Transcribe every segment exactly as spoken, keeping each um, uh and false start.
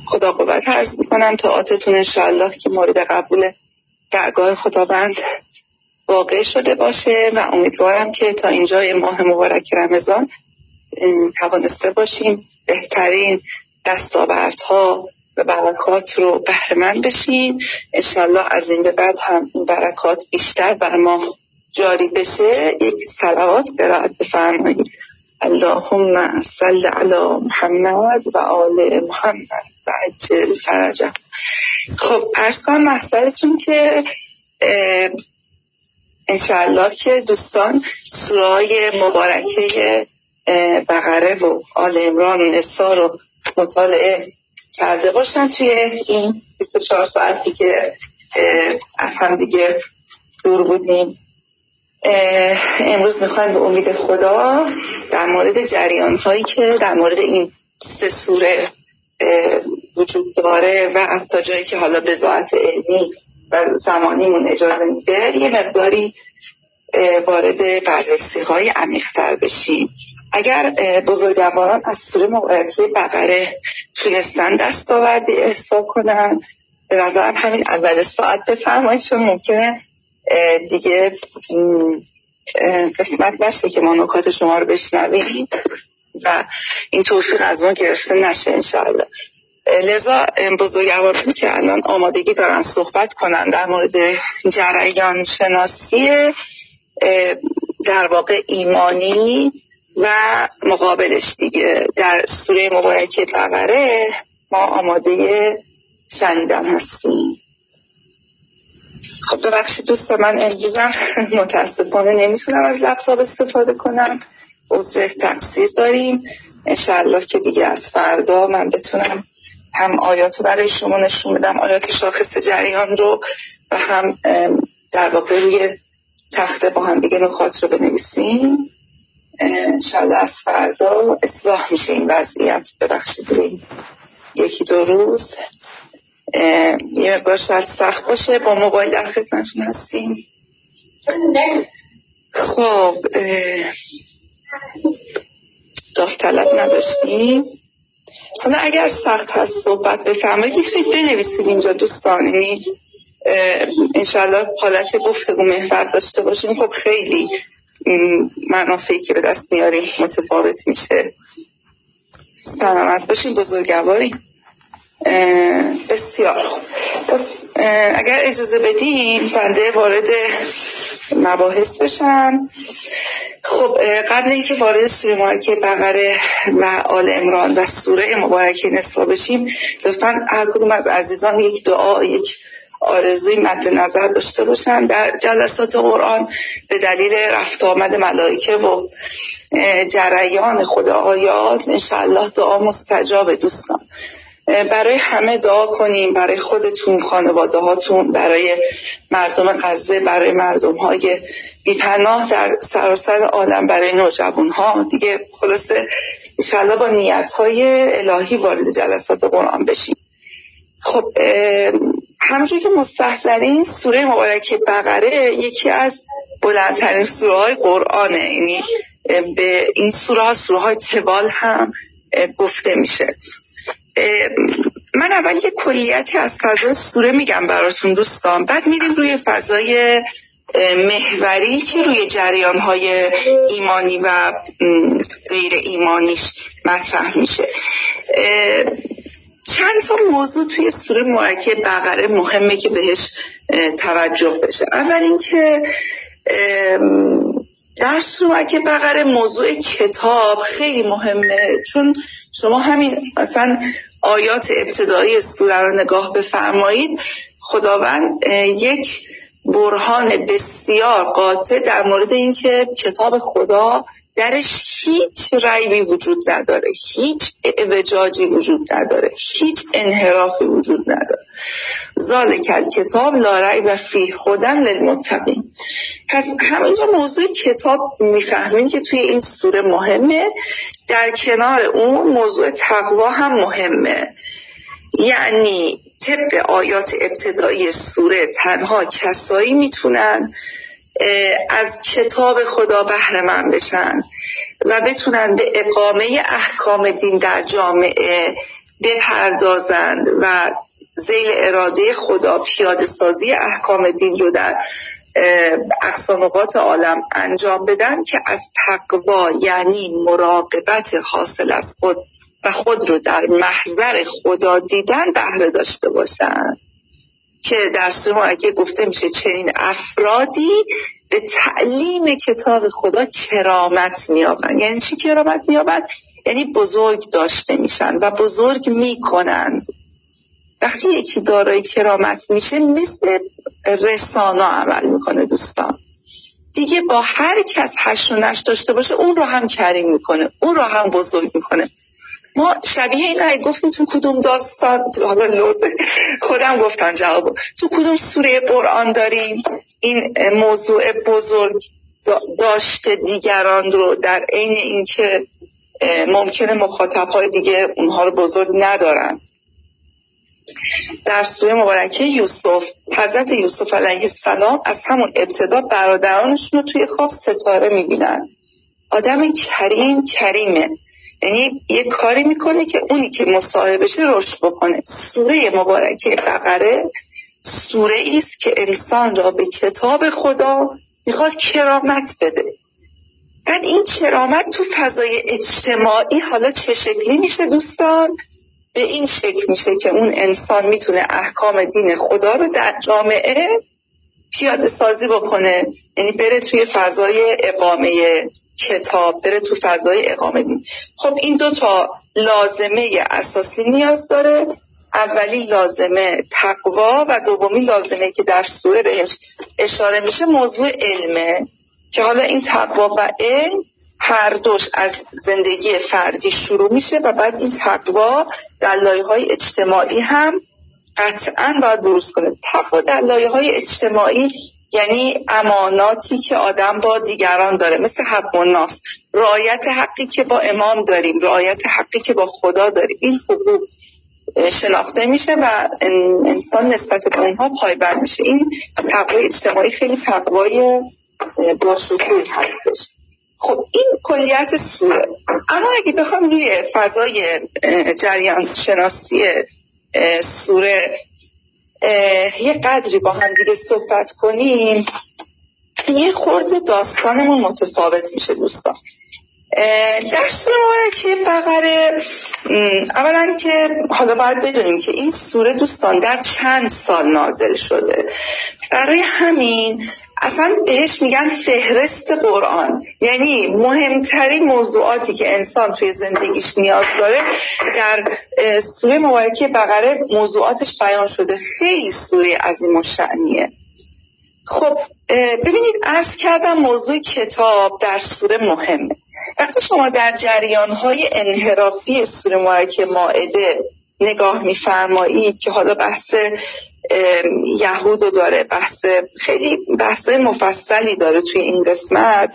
خدا قوت عرض میکنم طاعاتتون انشاءالله که مورد قبول درگاه خداوند واقع شده باشه و امیدوارم که تا اینجای ماه مبارک رمضان توانسته باشیم بهترین دستاوردها و برکات رو بهره مند بشیم. انشاءالله از این به بعد هم این برکات بیشتر بر ما جاری بشه. یک صلوات قرائت بفرمایید. اللهم صل علی محمد و آل محمد و عجل فرجه. خب عرض کنم محضرتون که انشاءالله که دوستان سوره‌های مبارکه بقره و آل عمران و نساء رو مطالعه کرده باشن توی این بیست و چهار ساعتی که از هم دیگه دور بودیم. امروز میخوایم به امید خدا در مورد جریان هایی که در مورد این سه سوره وجود داره و حتی جایی که حالا بضاعت علمی و زمانیمون اجازه میده یه مقداری وارد بررسی های عمیق‌تر بشیم. اگر بزرگواران از سوره مبارکه بقره تونستن دستاوردی احصا کنن، به نظرم همین اول ساعت بفرمایید، چون ممکنه دیگه قسمت نشه که ما نکات شما رو بشنویم و این توفیق از ما گرفته نشه انشاءالله. لذا بزرگواران که الان آمادگی دارن صحبت کنن در مورد جریان شناسی در واقع ایمانی و مقابلش دیگه در سوره مبارکه بقره ما آماده شنیدن هستیم. خب ببخشید دوستان، من امروزم متاسفانه نمیتونم از لپتاپ استفاده کنم، عذر تقصیر داریم. انشاءالله که دیگه از فردا من بتونم هم آیاتو برای شما نشون بدم، آیات شاخص جریان رو، و هم در واقع روی تخته با هم دیگه نکات رو بنویسیم. انشاءالله از فردا اصلاح میشه این وضعیت. ببخشید روی یکی دو روز یه مقدار شاید سخت باشه. با موبایل در خدمتتون هستیم. خب داوطلب نداشتیم. حالا اگر سخت هست صحبت بفرمایید میتونید بنویسید اینجا دوستان، یعنی انشاءالله حالت گفتگو محور داشته باشیم. خب خیلی منافعی که به دست میاریم متفاوت میشه. سلامت باشین بزرگواری. بسیار خوب. پس اگر اجازه بدین بنده وارد مباحث بشم. خب قبل اینکه وارد سوره مبارکه بقره و آل عمران و سوره مبارکه نساء بشیم، لطفاً هر کدوم از عزیزان یک دعا، یک آرزوی مد نظر داشته باشن در جلسات قرآن به دلیل رفت آمد ملائکه و جریان خود آیات. انشاءالله دعا مستجاب دوستان. برای همه دعا کنیم، برای خودتون، خانواده هاتون، برای مردم غزه، برای مردم های بی‌پناه در سراسر عالم، برای نوجوان ها دیگه. خلاصه انشاءالله با نیت های الهی وارد جلسات قرآن بشیم. خب همونجور که مستحضرین سوره مبارکه بقره یکی از بلندترین سوره های قرآنه، یعنی به این سوره ها سوره های طوال هم گفته میشه. من اول یک کلیتی از فضای سوره میگم براتون دوستان، بعد میریم روی فضای محوری که روی جریان‌های ایمانی و غیر ایمانیش مطرح میشه. چند تا موضوع توی سوره مبارکه بقره مهمه که بهش توجه بشه. اول اینکه در سوره مبارکه بقره موضوع کتاب خیلی مهمه، چون شما همین مثلا آیات ابتدایی سوره رو نگاه بفرمایید، خداوند یک برهان بسیار قاطع در مورد اینکه کتاب خدا درش هیچ ریبی وجود نداره، هیچ اعوجاجی وجود نداره، هیچ انحرافی وجود نداره. ذالک الکتاب لا ریب فیه هدی للمتقین. پس همینجا موضوع کتاب میفهمیم که توی این سوره مهمه. در کنار اون موضوع تقوا هم مهمه. یعنی طبق آیات ابتدایی سوره تنها کسایی میتونن از کتاب خدا بهره مند بشن و بتونن به اقامه احکام دین در جامعه بپردازند و ذیل اراده خدا پیاده سازی احکام دین رو در اقصا نقاط عالم انجام بدن که از تقوا یعنی مراقبت حاصل از خود و خود رو در محضر خدا دیدن بهره داشته باشن، که در سوره مبارکه گفته میشه چنین افرادی به تعلیم کتاب خدا کرامت میابند. یعنی چی کرامت میابند؟ یعنی بزرگ داشته میشن و بزرگ میکنند. وقتی یکی دارای کرامت میشه مثل رسانا عمل میکنه دوستان، دیگه با هر کس حشر و نشر داشته باشه اون رو هم کریم میکنه، اون رو هم بزرگ میکنه. ما شبیه این گفتیم تو کدوم داستان، حالا خودم گفتم جواب، تو کدوم سوره قرآن داریم این موضوع بزرگ داشته دیگران رو، در عین اینکه ممکنه مخاطب‌های دیگه اونها رو بزرگ ندارن. در سوره مبارکه یوسف، حضرت یوسف علیه السلام از همون ابتدا برادرانشون رو توی خواب ستاره میبینن. آدم کریم کریمه، یعنی یه کاری میکنه که اونی که مصاحبشه رشد بکنه. سوره مبارکه بقره سوره ایست که انسان را به کتاب خدا میخواد کرامت بده. بعد این کرامت تو فضای اجتماعی حالا چه شکلی میشه دوستان؟ به این شکل میشه که اون انسان میتونه احکام دین خدا رو در جامعه پیاده سازی بکنه، یعنی بره توی فضای اقامه کتاب، بره تو فضای اقامه دین. خب این دو تا لازمه اساسی نیاز داره. اولی لازمه تقوا و دومی لازمه که در سوره بهش اشاره میشه موضوع علمه، که حالا این تقوا و علم هر دوش از زندگی فردی شروع میشه و بعد این تقوا در لایه‌های اجتماعی هم قطعاً باید بروز کنه. تقوا در لایه‌های اجتماعی یعنی اماناتی که آدم با دیگران داره، مثل حق الناس، رعایت حقی که با امام داریم، رعایت حقی که با خدا داریم، این حقوق شناخته میشه و انسان نسبت به اونها پایبند میشه. این تقوای اجتماعی خیلی تقوای باشکوهی هستش. خب این کلیت سوره. اما اگه بخوام روی فضای جریان شناسی سوره یه قدری با هم دیگه صحبت کنیم، یه خورده داستانمون متفاوت میشه دوستان. در سوره مبارکه بقره اولا که حالا باید بدونیم که این سوره دوستان در چند سال نازل شده، برای همین اصلا بهش میگن فهرست قرآن، یعنی مهمترین موضوعاتی که انسان توی زندگیش نیاز داره در سوره مبارکه بقره موضوعاتش بیان شده. خیلی سوره عظیم الشأنیه. خب ببینید عرض کردم موضوع کتاب در سوره مهمه. وقتی شما در جریان‌های انحرافی سوره مبارکه مائده نگاه می‌فرمایید که حالا بحث یهودو داره، بحث خیلی بحثای مفصلی داره توی این قسمت،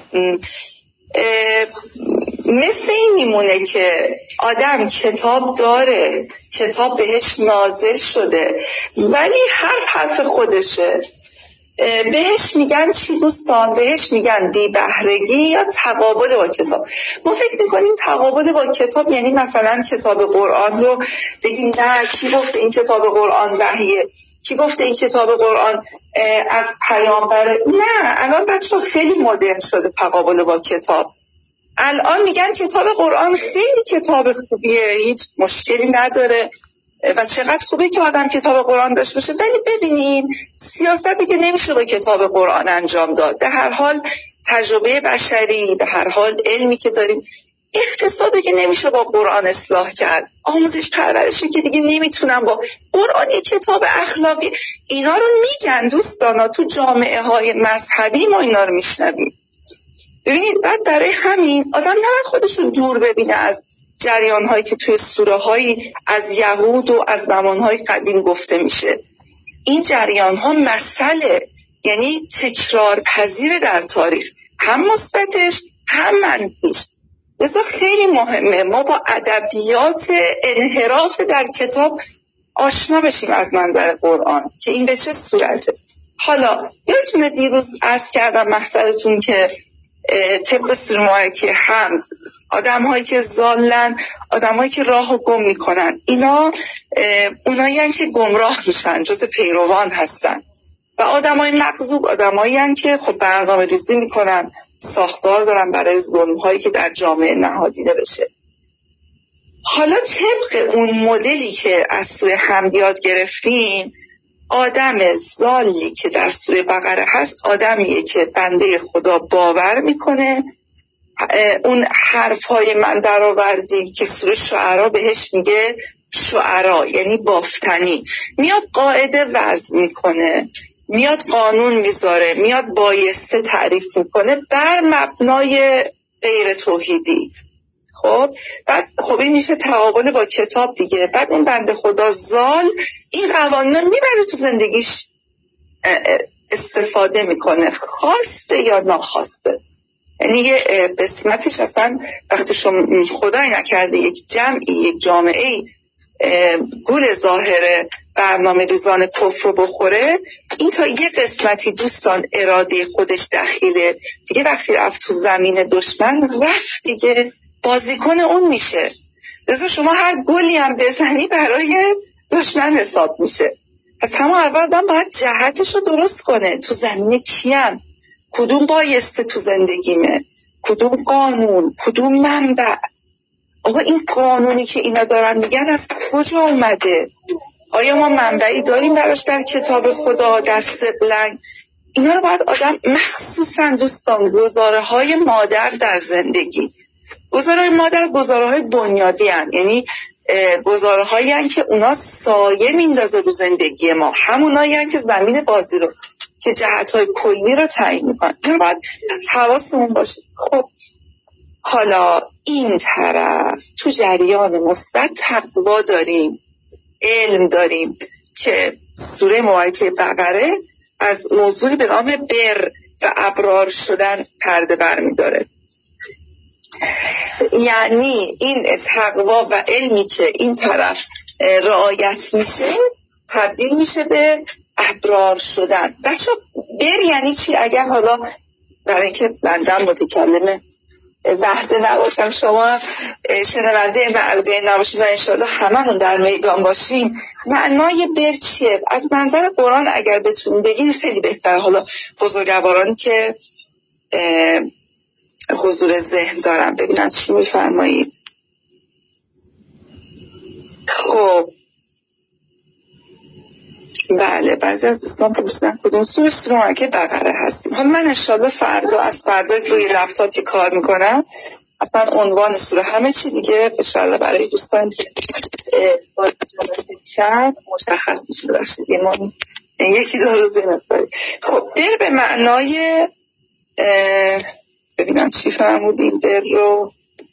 مثل این میمونه که آدم کتاب داره، کتاب بهش نازل شده، ولی حرف حرف خودشه. بهش میگن چی دوستان؟ بهش میگن بی بهرگی یا تقابل با کتاب. ما فکر میکنیم تقابل با کتاب یعنی مثلا کتاب قرآن رو بگیم نه کی گفته این کتاب قرآن وحیه، کی گفته این کتاب قرآن از پیامبر. نه، الان بچه خیلی مدرن شده تقابل با کتاب. الان میگن کتاب قرآن خیلی کتاب خوبیه، هیچ مشکلی نداره و چقدر خوبه که آدم کتاب قرآن داشته باشه. ولی ببینین سیاستی که نمیشه با کتاب قرآن انجام داد. به هر حال تجربه بشری، به هر حال علمی که داریم، اقتصادی که نمیشه با قرآن اصلاح کرد، آموزش پرورشی که دیگه نمیتونن با قرآن، یک کتاب اخلاقی. اینا رو میگن دوستانا تو جامعه های مذهبی ما اینا رو میشنویم. ببینید بعد برای همین آدم نباید خودش رو دور ببینه از جریان هایی که توی سوره هایی از یهود و از زمان های قدیم گفته میشه. این جریان ها مسئله، یعنی تکرار پذیر در تاریخ، هم مثبتش هم منفیش. لذا خیلی مهمه ما با ادبیات انحراف در کتاب آشنا بشیم از منظر قرآن که این به چه صورته. حالا یادتونه دیروز عرض کردم محضرتون که طبق سوره مبارکه حمد آدم‌هایی که ضالن، آدم‌هایی که راهو گم میکنن، اینا اونایی که گمراه میشن، جز پیروان هستن. و آدمای مغضوب آدمایی هستن که خب برنامه ریزی میکنن، ساختار دارن برای ظلم‌هایی که در جامعه نهادینه بشه. حالا طبق اون مدلی که از سوره حمد یاد گرفتیم، آدم ضالی که در سوره بقره هست آدمیه که بنده خدا باور میکنه. اون حرفای من در آوردیم که سوره شعرا بهش میگه شعرا، یعنی بافتنی، میاد قاعده وضع میکنه، میاد قانون میذاره، میاد بایسته تعریف میکنه بر مبنای غیر توحیدی. خب بعد خب این میشه تقابل با کتاب دیگه. بعد اون بنده خدا زال این قوانین میبره تو زندگیش استفاده میکنه، خواسته یا ناخواسته. یعنی یه قسمتش اصلا وقتی شما خدای نکرده یک جمعی، یک جامعه گول ظاهر برنامه ریزان کفر رو بخوره، این تا یه قسمتی دوستان اراده خودش دخیله دیگه. وقتی رفت تو زمین دشمن، رفت دیگه بازیکن اون میشه. لذا شما هر گلی هم بزنی برای دشمن حساب میشه. پس همون اول آدم باید جهتش رو درست کنه. تو زمین کیم؟ کدوم بایسته تو زندگیمه؟ کدوم قانون؟ کدوم منبع؟ آقا این قانونی که اینا دارن میگن از کجا اومده؟ آیا ما منبعی داریم براش در کتاب خدا، در سبلنگ؟ اینا رو باید آدم، مخصوصا دوستان گزاره های مادر در زندگی، گزاره های مادر گزاره های بنیادی هن. یعنی گزاره هایی هن که اونا سایه میندازه رو زندگی ما، همونایی هن که زمین بازی رو، که جهت های کلی رو تعیین میکنن. این باید حواسمون باشه. خب حالا این طرف تو جریان مثبت تقوا داریم، علم داریم که سوره مبارکه بقره از موضوعی به نام بر و ابرار شدن پرده برمی‌داره. یعنی این تقوا و علمی که این طرف رعایت میشه تبدیل میشه به ابرار شدن. بچه بر یعنی چی؟ اگر حالا برای اینکه بندم متکلمه وحده نباشم، شما شنونده معلقه نباشید و انشاءالله هممون در میدان باشیم، معنای بر چیه؟ از منظر قرآن اگر بتونیم بگین خیلی بهتر. حالا بزرگوارانی که حضور ذهن دارم ببینم چی میفرمایید. خب بله، بعضی از دوستان پرسیدن کدوم سوره سوره مبارکه بقره هستیم. حالا من انشالله فردا از فردا روی لپتاپ که کار میکنم اصلا عنوان سوره همه چی دیگه انشالله برای دوستان که باید جلسه میشن مشخص میشه. ببخشید ما یکی دو روز نستاری. خب بر به معنای ببینم چی فرمودیم، بر رو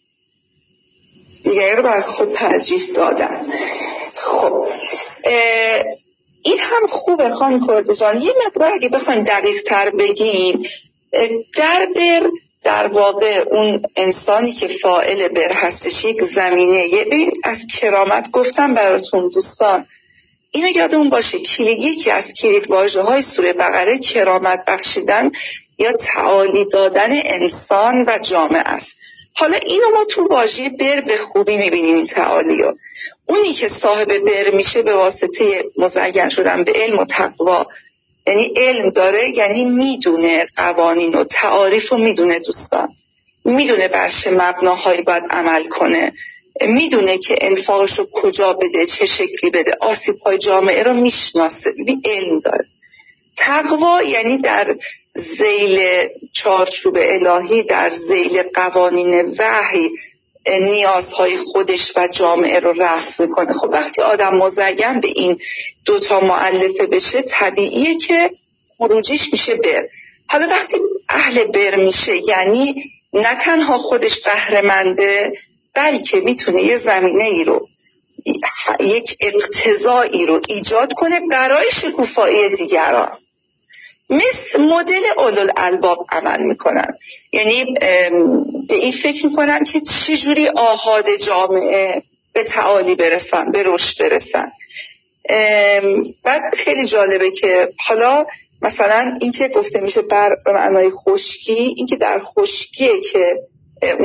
دیگه رو برای خود ترجیح دادن. خب این هم خوبه خانم کرده جان. یه مقدار اگه بخوایم دقیق تر بگیم، در بر در واقع اون انسانی که فاعل بر هستش یک زمینه، یه ببین از کرامت گفتم براتون دوستان، اینو یادمون باشه که یکی از کلید واژه های سوره بقره کرامت بخشیدن یا تعالی دادن انسان و جامعه است. حالا اینو ما تو واژه بر به خوبی میبینیم این تعالیو. اونی که صاحب بر میشه به واسطه مزین شدن به علم و تقوا، یعنی علم داره، یعنی میدونه قوانین و تعاریف رو میدونه دوستان، میدونه بر چه مبناهایی باید عمل کنه، میدونه که انفاقش رو کجا بده، چه شکلی بده، آسیب‌های جامعه رو میشناسه، ببین علم داره. تقوا یعنی در ذیل چارچوب الهی، در ذیل قوانین وحی نیازهای خودش و جامعه رو رفع میکنه. خب وقتی آدم مزین به این دوتا مؤلفه بشه طبیعیه که خروجیش میشه بر. حالا وقتی اهل بر میشه یعنی نه تنها خودش بهره‌منده، بلکه میتونه یه زمینه ای رو، یک اقتضایی رو ایجاد کنه برای شکوفایی دیگران. مثل مدل اولوالالباب عمل میکنن، یعنی به این فکر میکنن که چجوری آحاد جامعه به تعالی برسن، به رشد برسن. بعد خیلی جالبه که حالا مثلا این که گفته میشه بر به معنای خشکی، این که در خشکیه که اون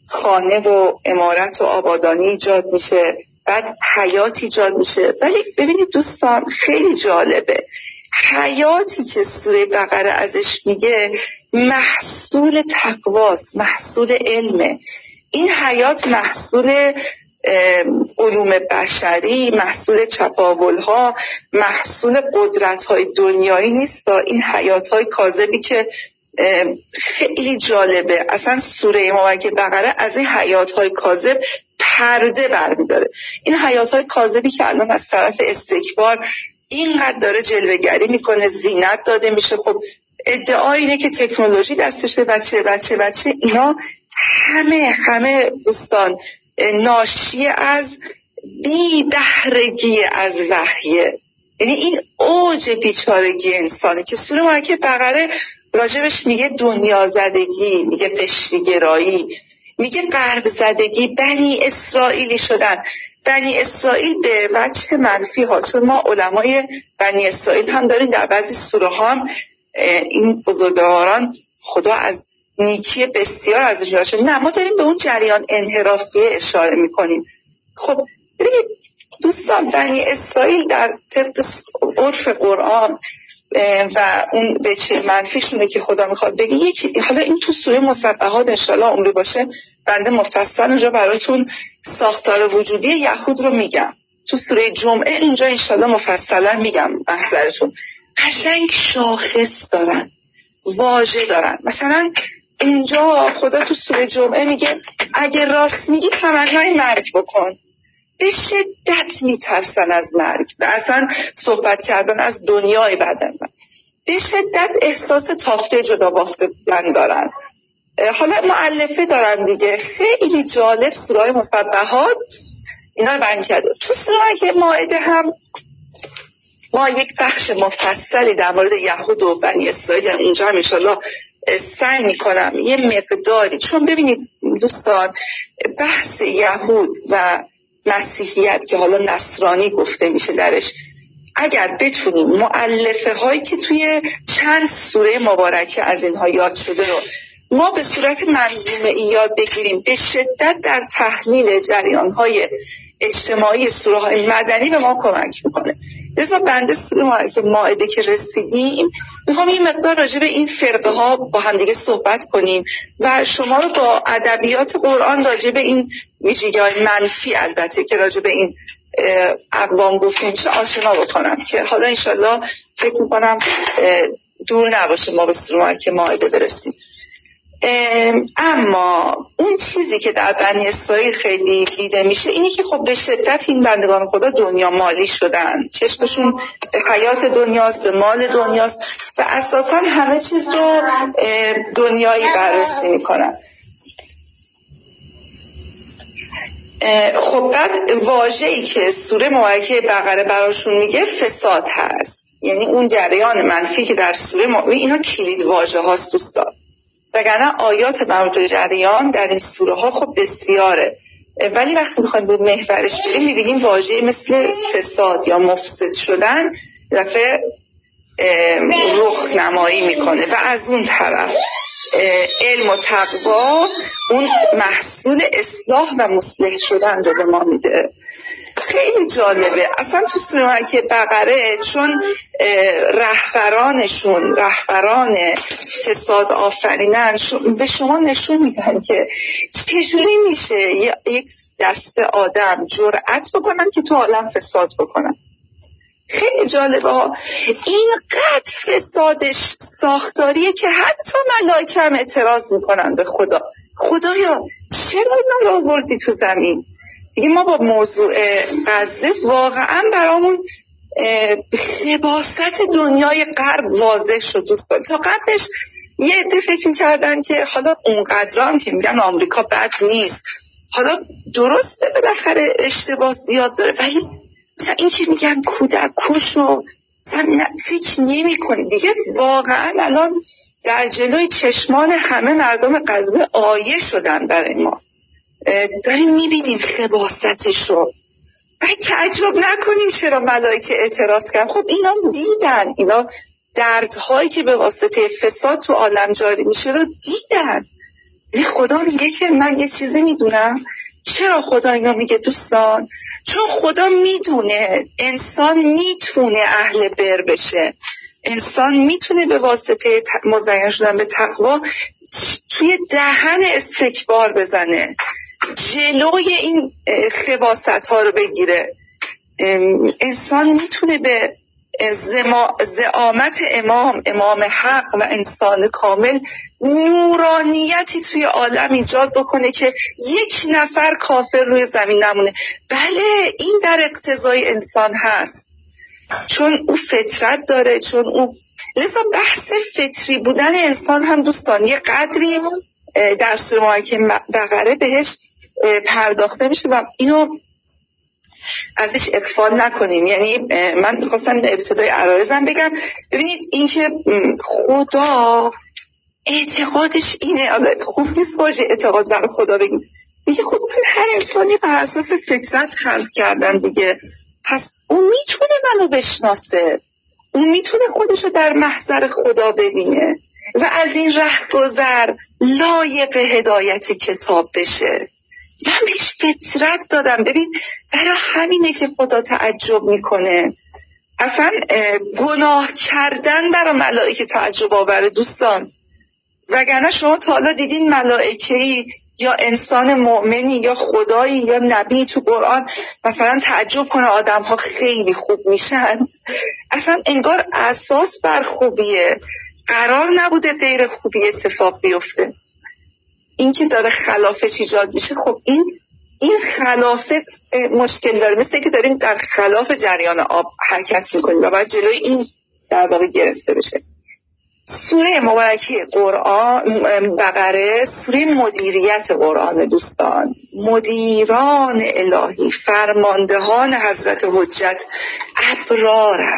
خانه و عمارت و آبادانی ایجاد میشه، بعد حیات ایجاد میشه. ولی ببینید دوستان خیلی جالبه، حیاتی که سوره بقره ازش میگه محصول تقواست، محصول علمه. این حیات محصول علوم بشری، محصول چپاولها، محصول قدرت‌های دنیایی نیست. این حیات‌های کاذبی که خیلی جالبه، اصلا سوره مبارکه بقره از این حیات‌های کاذب پرده برمی‌داره. این حیات‌های کاذبی که الان از طرف استکبار اینقدر داره جلوه‌گری میکنه، زینت داده میشه. خب ادعا اینه که تکنولوژی دستشه، بچه بچه بچه اینا همه همه دوستان ناشی از بی بهرگی از وحیه. یعنی این اوج بیچارگی انسانی که سوره مبارکه بقره راجبش میگه دنیا زدگی، میگه قشریگرایی، میگه غرب زدگی، بنی اسرائیلی شدن. بنی اسرائیل به وجه منفی ها، چون ما علمای بنی اسرائیل هم داریم در بعضی سوره ها هم این بزرگواران خدا از نیکی بسیار ازش یاد شد. نه، ما داریم به اون جریان انحرافیه اشاره میکنیم. خب ببینید دوستان، بنی اسرائیل در طبق عرف قرآن و اون وجه منفیشونه که خدا میخواد بگه یکی، حالا این تو سوره مسبحات انشالله عمری باشه بنده مفصل اونجا براتون ساختار وجودی یهود رو میگم. تو سوره جمعه اینجا انشالله مفصلا میگم محضرتون. قشنگ شاخص دارن، واژه دارن. مثلا اینجا خدا تو سوره جمعه میگه اگه راست میگی تمنای مرگ بکن. به شدت میترسن از مرگ و اصلا صحبت کردن از دنیای بعدن. به شدت احساس تافته جدا بافته بودن دارن. حالا مؤلفه دارن دیگه. خیلی جالب سوره مسبحات اینا رو بیان کرده. تو سوره که مائده هم ما یک بخش مفصلی در مورد یهود و بنی اسرائیل اونجا هم انشالله سعی میکنم یه مقداری، چون ببینید دوستان بحث یهود و مسیحیت که حالا نصرانی گفته میشه درش، اگر بتونیم مؤلفه هایی که توی چند سوره مبارکه از اینها یاد شده رو ما به صورت منظومه ای یاد بگیریم، به شدت در تحلیل جریان های اجتماعی سوره های مدنی به ما کمک میکنه. لذا بنده سوره مائده که رسیدیم میخوام این مقدار راجع به این فرقه ها با هم دیگه صحبت کنیم و شما رو با ادبیات قرآن راجع به این ویژگی‌های منفی البته که راجع به این اقوام گفتیم میشه آشنا بکنم که حالا انشالله فکر میکنم دور نباشه ما به سوره مائده برسیم. اما اون چیزی که در بنی اسرائیل خیلی دیده میشه اینه که خب به شدت این بندگان خدا دنیا مالی شدن، چشمشون به حیات دنیاست، به مال دنیاست و اساسا همه چیز رو دنیایی بررسی میکنن. خب بعد واژه‌ای که سوره مبارکه بقره براشون میگه فساد هست، یعنی اون جریان منفی که در سوره مبارکه، اینا کلید واژه هاست دوستان، وگرنه آیات مربوط به جریان در این سوره ها خب بسیاره، ولی وقتی میخوایم به محورش بریم میبینیم واژه مثل فساد یا مفسد شدن دفعه رخ نمایی میکنه و از اون طرف علم و تقوا اون محصول اصلاح و مصلح شدن رو به ما میده. خیلی جالبه اصلا تو سوره که بقره، چون رهبرانشون رهبران فساد آفرینن به شما نشون میدن که چجوری میشه یک دسته آدم جرأت بکنن که تو عالم فساد بکنن. خیلی جالبه ها، اینقدر فسادش ساختاریه که حتی ملائکه هم اعتراض میکنن به خدا. خدایا چرا اینا رو آوردی تو زمین؟ دیگه ما با موضوع غزه واقعا برامون خباثت دنیای غرب واضح شد دوستان. تا قبلش یه عده فکر می‌کردن که حالا اونقدر هم که میگن آمریکا بد نیست، حالا درسته بالاخره اشتباه زیاد داره، ولی مثلا این که میگن کودک کش و مثلا فکر نمی کنی دیگه. واقعا الان در جلوی چشمان همه مردم غزه آیه شدن برای ما، داریم میبینیم خباثتش رو. باید تعجب نکنیم چرا ملائکه اعتراض کردن. خب اینا دیدن، اینا دردهایی که به واسطه فساد تو عالم جاری میشه رو دیدن، خدا میگه که من یه چیزی میدونم. چرا خدا اینا میگه دوستان؟ چون خدا میدونه انسان میتونه اهل بر بشه، انسان میتونه به واسطه مزین شدن به تقوا توی دهن استکبار بزنه، جلوی این خباثت ها رو بگیره. انسان میتونه به زعامت امام امام حق و انسان کامل نورانیتی توی عالم ایجاد بکنه که یک نفر کافر روی زمین نمونه. بله این در اقتضای انسان هست، چون او فطرت داره، چون او لذا بحث فطری بودن انسان هم دوستان یه قدری در سوره مبارکه بقره بهش پرداخته میشه و اینو ازش اغفال نکنیم. یعنی من میخواستم ابتدای عرایزم بگم، ببینید این که خدا اعتقادش اینه، خوب نیست باشه اعتقاد برای خدا بگیم، میگه خب من هر انسانی بر اساس فطرت خلق کردم دیگه، پس اون میتونه منو بشناسه، اون میتونه خودشو در محضر خدا ببینه و از این رهگذر لایق هدایت کتاب بشه. من بهش فطرت دادم. ببین برای همینه که خدا تعجب میکنه. اصلا گناه کردن برای ملائکه تعجب آوره دوستان، وگرنه شما تا حالا دیدین ملائکه‌ای یا انسان مؤمنی یا خدایی یا نبی تو قرآن مثلا تعجب کنه آدم ها خیلی خوب میشن؟ اصلا انگار اساس بر خوبیه، قرار نبوده غیر خوبی اتفاق بیفته. این که داره خلافش ایجاد میشه، خب این این خلافه مشکل داره، مثل که داریم در خلاف جریان آب حرکت میکنیم و باید جلوی این در واقع گرفته بشه. سوره مبارکه قرآن بقره سوره مدیریت قرآن دوستان. مدیران الهی، فرماندهان حضرت حجت ابرارن،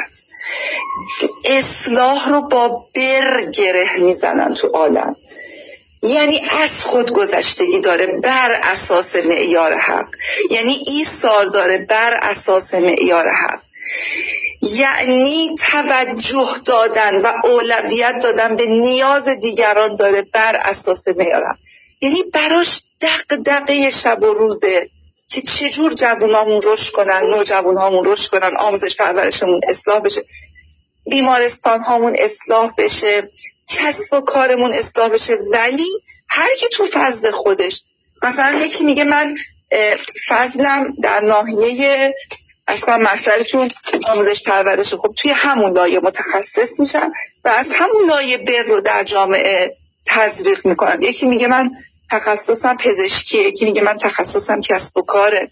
اصلاح رو با بر گره میزنن تو عالم. یعنی از خود گذشتگی داره بر اساس معیار حق، یعنی ایثار داره بر اساس معیار حق، یعنی توجه دادن و اولویت دادن به نیاز دیگران داره بر اساس معیار حق. یعنی براش دغدغه شب و روزه که چجور جوانامون رشد کنن، نوجوانامون رشد کنن، آموزش پرورشمون اصلاح بشه، بیمارستان هامون اصلاح بشه، کسب و کارمون اصلاح بشه. ولی هر کی تو فضل خودش، مثلا یکی میگه من فضلم در ناحیه اصلا مسئله‌تون آموزش پرورش، خب توی همون لایه متخصص میشم و از همون لایه بر رو در جامعه تزریق میکنم. یکی میگه من تخصصم پزشکیه، یکی میگه من تخصصم کسب و کاره.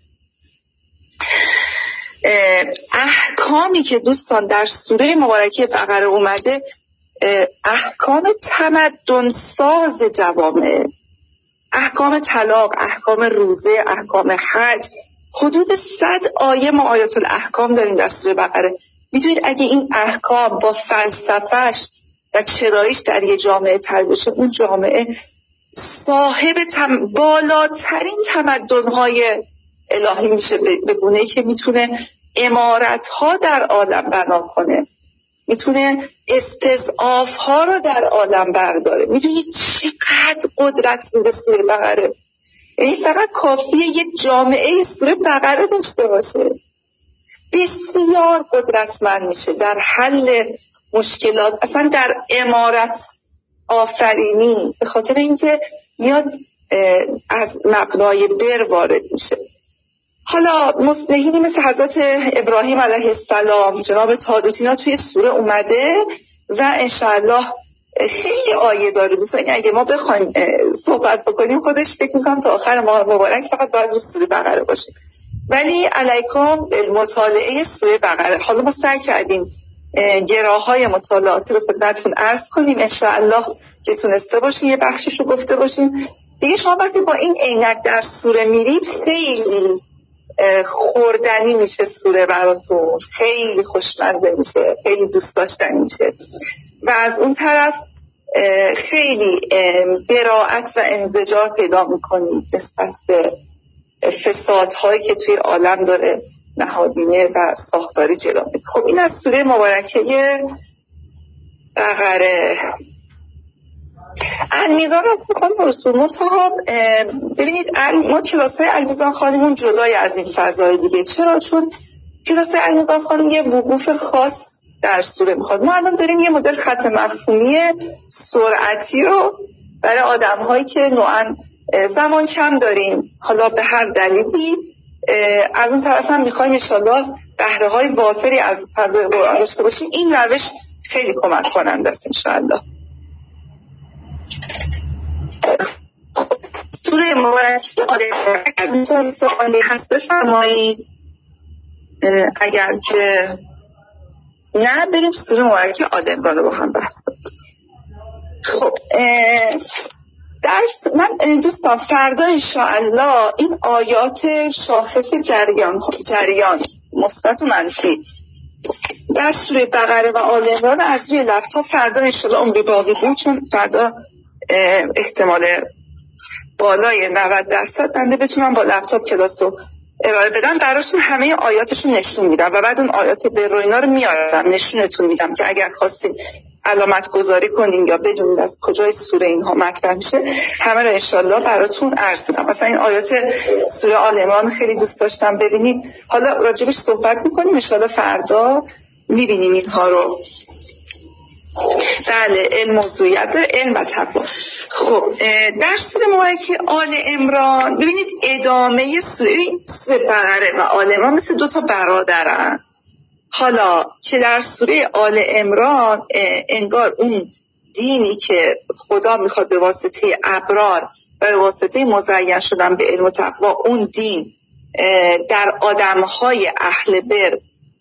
احکامی که دوستان در سوره مبارکه بقره اومده احکام تمدن ساز جوامع، احکام طلاق، احکام روزه، احکام حج، حدود صد آیه ما آیات الاحکام داریم در سوره بقره. میدونید اگه این احکام با فلسفهش و چراییش در یه جامعه تر بشه، اون جامعه صاحب تم... بالاترین تمدن‌های الهی میشه، به گونه‌ای که میتونه امارت‌ها در عالم بنا کنه، میتونه استضعاف‌ها رو در عالم برداره. میدونید چقدر قدرت میده سوره بقره؟ یعنی فقط کافیه یک جامعه سوره بقره داشته باشه، بسیار قدرتمند میشه در حل مشکلات، اصلا در امارت آفرینی، به خاطر اینکه میاد از مبنای بر وارد میشه. حالا مصلحینی مثل حضرت ابراهیم علیه السلام، جناب طالوت، اینا توی سوره اومده و انشاءالله خیلی آیه داره دوستان. اگه ما بخوایم صحبت بکنیم خودش فکر میکنم تا آخر ماه مبارک فقط باید رو سوره بقره باشیم، ولی علیکم مطالعه سوره بقره. حالا ما سعی کردیم گراهای مطالعاتی رو خدمتتون عرض کنیم، انشاءالله که تونسته باشیم یه بخشش رو گفته باشیم دیگه. شما وقتی با این عینک در سوره میرید خیلی خوردنی میشه سوره براتون، خیلی خوشمزه میشه، خیلی دوست داشتنی میشه و از اون طرف خیلی براءت و انزجار پیدا میکنید نسبت به فسادهایی که توی عالم داره نهادینه و ساختاری جلو میره. خب این از سوره مبارکه بقره. المیزان رو میخوام برسون منتها ببینید ما کلاسای المیزان خانمون جدای از این فضای دیگه. چرا؟ چون کلاسای المیزان خانم یه وقوف خاص در سوره میخواد. ما الان داریم یه مدل خط مفهومی سرعتی رو برای آدم هایی که نوعا زمان کم داریم، حالا به هر دلیلی، از اون طرف هم میخوایم انشالله بهره های وافری از فضای قرآن داشته باشیم. این روش خیلی کمک کننده است انشالله. سوره مبارکه آل عمران سوالی هست بفرمایید. اگر که نه بریم سوره مبارکه آل عمران رو با هم بحث کنیم. خب درس من دوستان فردا انشاءالله این آیات شاخص جریان جریان مثبت و منفی در سوره بقره و آل عمران از روی لپتاپ فردا انشاءالله عمری باقی بود، چون فردا احتمال بالای نود درصد بنده بتونم با لپتاپ کلاسو ارائه بدم براشون، همه آیاتشون نشون میدم و بعد اون آیات بر و اینا رو میارم نشونتون میدم که اگر خواستین علامت گذاری کنین یا بدونید از کجای سوره اینها مطرح میشه همه رو انشالله براتون عرض دادم. مثلا این آیات سوره آل عمران خیلی دوست داشتم ببینید، حالا راجبش صحبت میکنیم انشالله فردا میبینیم اینها رو. بله علم موضوعیت داره، علم و تقوا. خب در سوره مبارکه آل عمران ببینید ادامه سوره سوره بقره و آل عمران مثل دو تا برادرن. حالا که در سوره آل عمران انگار اون دینی که خدا میخواد به واسطه ابرار و به واسطه مزین شدن به علم و تقوا اون دین در آدمهای اهل بر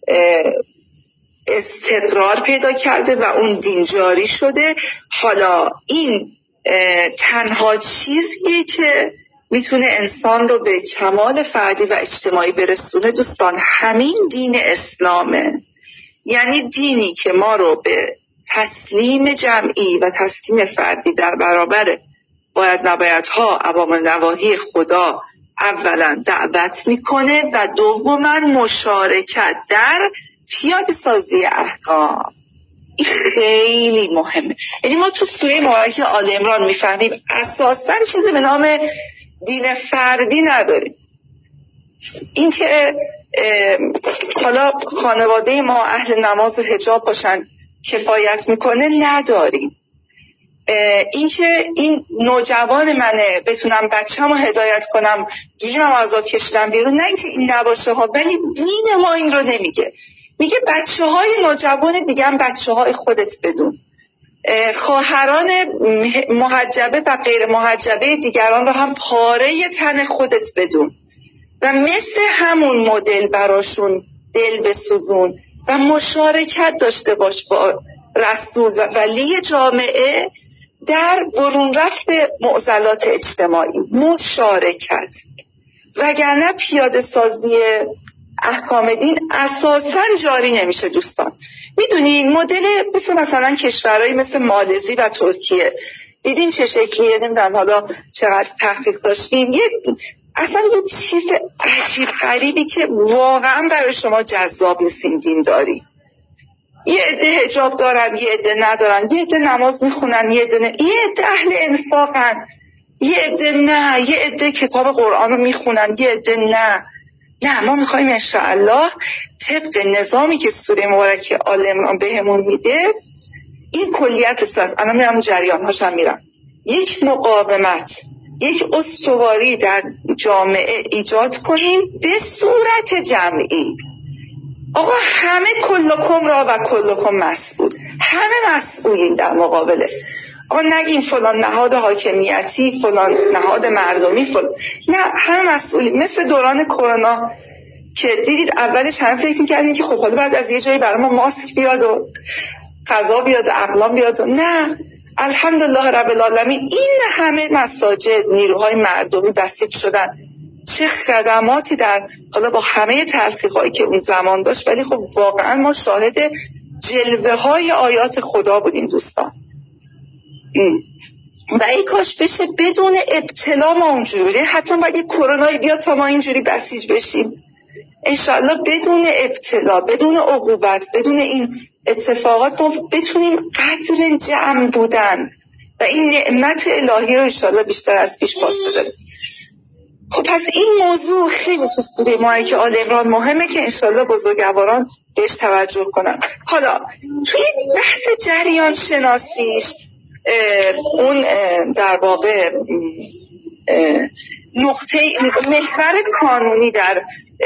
استقرار پیدا کرده و اون دین جاری شده. حالا این تنها چیزیه که میتونه انسان رو به کمال فردی و اجتماعی برسونه دوستان همین دین اسلامه. یعنی دینی که ما رو به تسلیم جمعی و تسلیم فردی در برابر باید نبایدها اوامر نواهی خدا اولا دعوت میکنه و دوما مشارکت در پیاده سازی احکام. این خیلی مهمه. یعنی ما تو سوره مبارکه آل عمران میفهمیم اساساً چیزی به نام دین فردی نداریم. این که حالا خانواده ما اهل نماز و حجاب باشن کفایت میکنه نداریم. این که این نوجوان منه بتونم بچه‌مو هدایت کنم گیرم عذاب کشیدم بیرون، نه اینکه این نباشه ها، ولی دین ما این رو نمیگه. میگه بچه های نوجوان دیگه هم بچه های خودت بدون، خواهران محجبه و غیر محجبه دیگران رو هم پاره تن خودت بدون و مثل همون مدل براشون دل بسوزون و مشارکت داشته باش با رسول و ولی جامعه در برون رفت معضلات اجتماعی. مشارکت وگرنه پیاده سازی احکام دین اساساً جاری نمیشه دوستان. میدونین مدل مثل مثلا کشورهایی مثل مالزی و ترکیه دیدین چه شکلیه؟ نمیدونم حالا چقدر تحقیق داشتین، یه اصلا یه چیز عجیب غریبی که واقعا برای شما جذاب نیستین دین داری. یه عده حجاب دارن، یه عده ندارن، یه عده نماز میخونن، یه عده نه، یه عده اهل انفاقن، یه عده نه، یه عده کتاب قرآن رو میخونن، یه عده نه. نه ما میخواییم انشاءالله طبق نظامی که سوره مبارکه آل عمران بهمون میده این کلیت است. الان میرم جریان هاشم میرم. یک مقاومت، یک استواری در جامعه ایجاد کنیم به صورت جمعی. آقا همه کلکم را و کلکم مسئول، همه مسئولین در مقابله. آقا نگیم فلان نهاد حاکمیتی، فلان نهاد مردمی، فلان، نه همه مسئولین. مثل دوران کرونا که دیدید اولش همه فکر می‌کردین که خب حالا بعد از یه جایی برای ما ماسک بیاد و غذا بیاد و اقلام بیاد و نه، الحمدلله رب العالمین این همه مساجد نیروهای مردمی بسیج شدن. چه خدماتی در حالا با همه تلخیص‌هایی که اون زمان داشت، ولی خب واقعا ما شاهد جلوه های آیات خدا بودیم دوستان. و ای کاش بشه بدون ابتلا ما اونجوری، حتی باید یک کرونایی بیاد تا ما اینجوری بسیج بشیم. انشاءالله بدون ابتلا، بدون عقوبت، بدون این اتفاقات ما بتونیم قدر جمع بودن و این نعمت الهی رو انشاءالله بیشتر از پیش باز بده. خب پس این موضوع خیلی تو سوره مایه آل عمران مهمه که انشاءالله بزرگواران بهش توجه کنن. حالا توی بحث جریان شناسیش اون در واقع نقطه محور کانونی در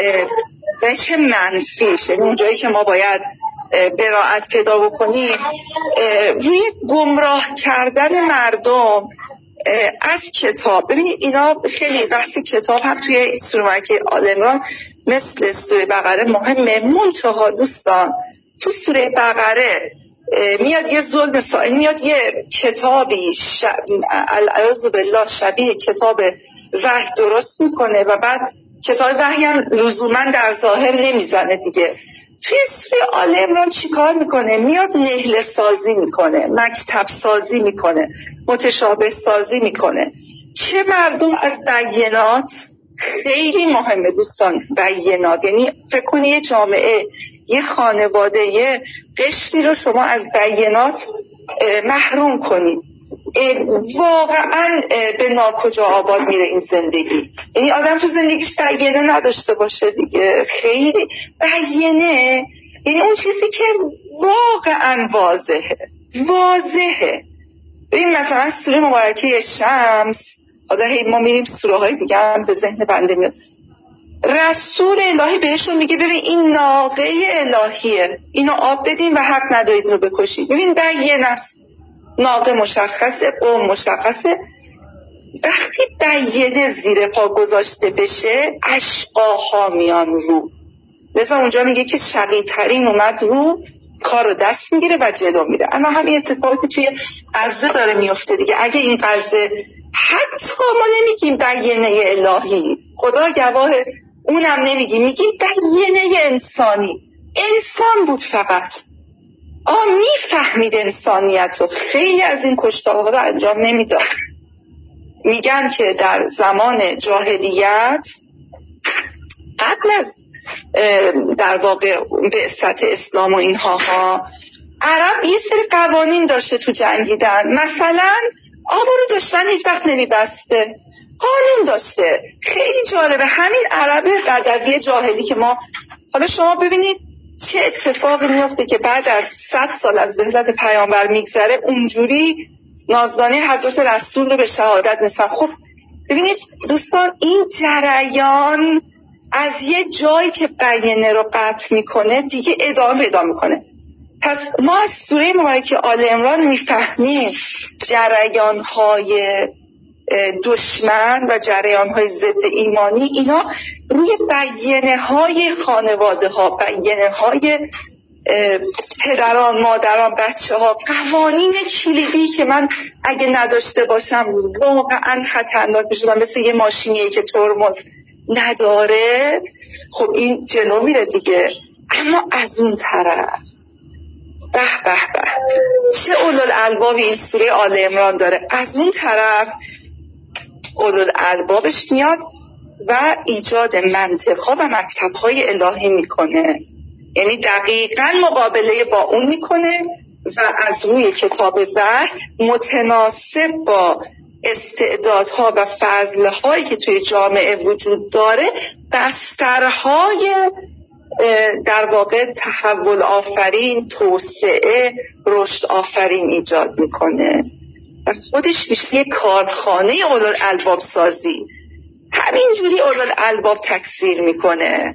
وجه منفیش، یعنی اونجایی که ما باید براءت پیدا بکنیم روی گمراه کردن مردم از کتاب. ببینید اینا خیلی بحث کتاب هم توی سوره مکه آل عمران مثل سوره بقره مهمه. منتها دوستان تو سوره بقره میاد یه ظلم سائل، میاد یه کتابی شب... اعوذ بالله شبیه کتاب وحی درست میکنه و بعد کتاب وحی هم لزوما در ظاهر نمیزنه دیگه. توی سوره آل عمران چیکار میکنه؟ میاد نهله سازی میکنه، مکتب سازی میکنه، متشابه سازی میکنه. چه مردم از بینات خیلی مهمه دوستان. بینات یعنی فکر کنی یه جامعه، یه خانواده، یه قشری رو شما از بینات محروم کنید، واقعا به ناکجا آباد میره این زندگی. یعنی آدم تو زندگیش بینه نداشته باشه دیگه. خیلی بینه یعنی اون چیزی که واقعا واضحه واضحه. ببین مثلا سوره مبارکه شمس، حالا ما میریم سوره های دیگه هم به ذهن بنده میاد، رسول الهی بهشون میگه ببین این ناقه الهیه، اینو آب بدین و حق ندارید اینو بکشید. ببین بینه است، ناقه مشخصه، قوم مشخصه. وقتی بینه زیر پا گذاشته بشه اشقاها میان رو، لذا اونجا میگه که شقی ترین اومد رو، کار رو دست میگیره و جلو میره. اما همین اتفاقی توی غزه داره میفته دیگه. اگه این غزه حتی ما نمیگیم بینه الهی، خدا گواه اونم نمیگیم، میگیم بینه انسانی. انسان بود فقط، آه میفهمید انسانیت رو. خیلی از این کشتارها رو انجام نمیداد. میگن که در زمان جاهلیت قبل از در واقع بعثت اسلام و اینها ها، عرب یه سری قوانین داشته تو جنگیدن. مثلا آب رو دشمن هیچ وقت نمیبسته، قانون داشته. خیلی جالبه همین عرب بدوی جاهلی که ما، حالا شما ببینید چه اتفاقی میفته که بعد از صد سال از بعثت پیامبر میگذره اونجوری نازدانه حضرت رسول رو به شهادت نسبت. خب ببینید دوستان این جریان از یه جایی که بینه رو قطع میکنه دیگه ادامه پیدا میکنه. پس ما از سوره مبارکه آل عمران میفهمیم جریان‌های دشمن و جریان‌های ضد ایمانی اینا روی بینه‌های خانواده ها، بینه‌های پدران، مادران، بچه ها، قوانین کلیدی که من اگه نداشته باشم واقعا خطرناک میشه. من مثل یه ماشینیه که ترمز نداره، خب این جلو میره دیگه. اما از اون طرف به به به چه اولوالالبابی این سوره آل عمران داره. از اون طرف اولوالالبابش میاد و ایجاد منطق‌ها و مکتب‌های الهی میکنه، یعنی دقیقاً مقابله با اون میکنه و از روی کتاب وحی متناسب با استعدادها و فضل‌هایی که توی جامعه وجود داره بسترهای در واقع تحول آفرین، توسعه، رشد آفرین ایجاد میکنه و خودش میشه یک کارخانه اولوالالباب سازی. همینجوری اولوالالباب تکثیر میکنه،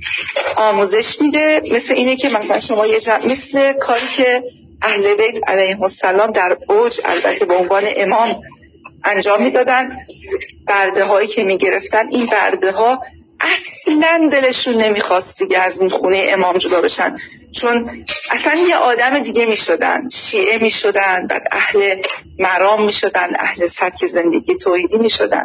آموزش میده. مثل اینه که مثلا شما یه جمع، مثل کاری که اهل بیت علیهم السلام در اوج البته به عنوان امام انجام میدادن، برده هایی که میگرفتن، این برده ها اصلا دلشون نمیخواست دیگه از این خونه امام جدا بشن، چون اصلا یه آدم دیگه میشدن، شیعه میشدن، بعد اهل مرام میشدن، اهل سبک زندگی توحیدی میشدن.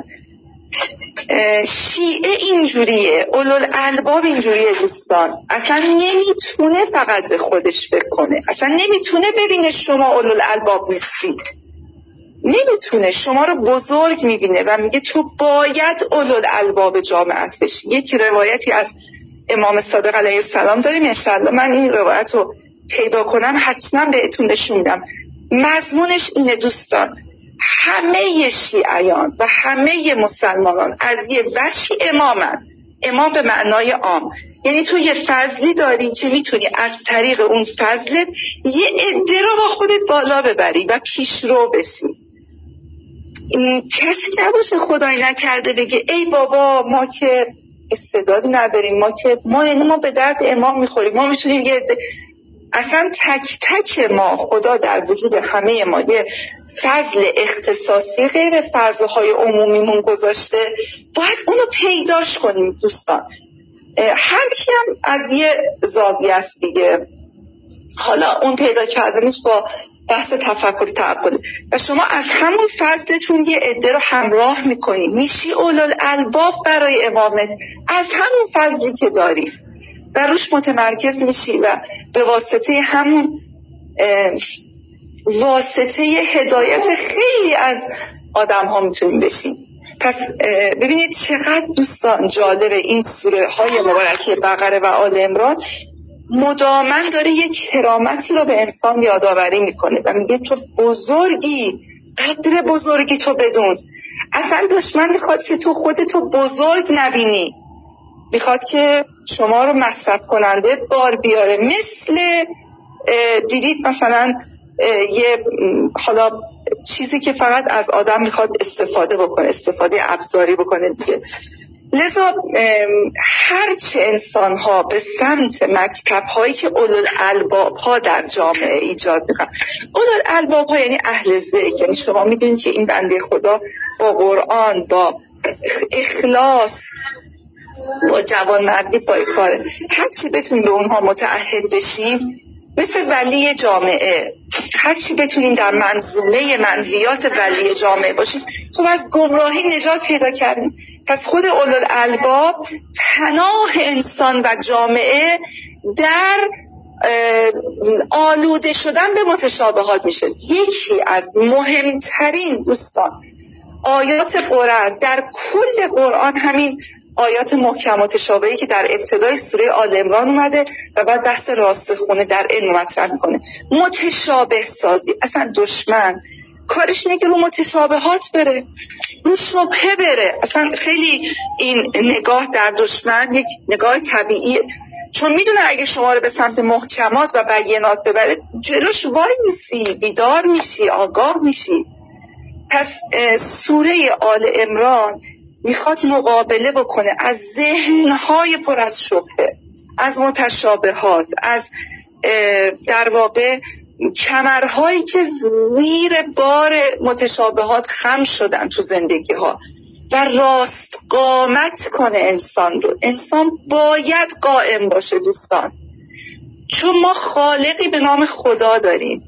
شیعه اینجوریه، اولوالالباب اینجوریه دوستان. اصلا نمیتونه فقط به خودش فکر کنه، اصلا نمیتونه ببینه شما اولوالالباب نیستی، نمیتونه، شما رو بزرگ میبینه و میگه تو باید اولوالالباب جامعت بشی. یک روایتی از امام صادق علیه السلام داریم، انشالله من این روایت رو پیدا کنم حتما بهتون نشون میدم. مضمونش اینه دوستان، همه شیعیان و همه مسلمانان از یه وجهی امامن. امام به معنای عام، یعنی تو یه فضلی داری که میتونی از طریق اون فضل یه عده رو با خودت بالا ببری و پیشرو بشی. کسی نباشه خدای نکرده بگه ای بابا ما که استعدادی نداریم، ما که ما یعنی ما به درد امام میخوریم، ما میتونیم یه عده. اصلا تک تک ما خدا در وجود همه ما یه فضل اختصاصی غیر فضلهای عمومیمون گذاشته، باید اونو پیداش کنیم دوستان. هر کی هم از یه زاویه است دیگه، حالا اون پیدا کردنش با بحث تفکر تعقل و شما از همون فضلتون یه عده رو همراه میکنی، میشی اولوالالباب برای امامت از همون فضلی که داری و روش متمرکز میشی و به واسطه همون واسطه هدایت خیلی از آدم ها میتونیم بشیم. پس ببینید چقدر دوستان جالبه این سوره های مبارکه بقره و آل عمران مداماً داره یک کرامتی رو به انسان یادآوری میکنه و میگه تو بزرگی، قدر بزرگی تو بدون. اصلا دشمن میخواد که تو خودتو بزرگ نبینی، میخواد که شما رو مصرف کننده بار بیاره. مثل دیدید مثلا یه حالا چیزی که فقط از آدم میخواد استفاده بکنه، استفاده ابزاری بکنه دیگه. لذا هرچه انسان ها به سمت مکتب هایی که اولوالالباب ها در جامعه ایجاد میکنن، اولوالالباب ها یعنی اهل ذکر، یعنی شما میدونید که این بنده خدا با قرآن، با اخلاص، با جوانمردی پای کاره، هرچی بتونیم به اونها متعهد بشیم مثل ولی جامعه، هرچی بتونیم در منظومه منویات ولی جامعه باشیم، خب از گمراهی نجات پیدا کردیم. پس خود اولوالالباب پناه انسان و جامعه در آلوده شدن به متشابهات میشه. یکی از مهمترین دوستان آیات قرآن در کل قرآن همین آیات محکم متشابهی که در ابتدای سوره آل عمران اومده و بعد بحث راسخونه در علم مطرح میکنه. متشابه سازی، اصلا دشمن کارش اینه که رو متشابهات بره، رو شبهه بره. اصلا خیلی این نگاه در دشمن یک نگاه طبیعیه، چون میدونه اگه شما رو به سمت محکمات و بینات ببره جلوش وای میسی، بیدار میشی، آگاه میشی. پس سوره آل عمران میخواد مقابله بکنه از ذهنهای پر از شبهه، از متشابهات، از در واقع کمرهایی که زیر بار متشابهات خم شدن تو زندگی ها و راست قامت کنه انسان رو. انسان باید قائم باشه دوستان، چون ما خالقی به نام خدا داریم.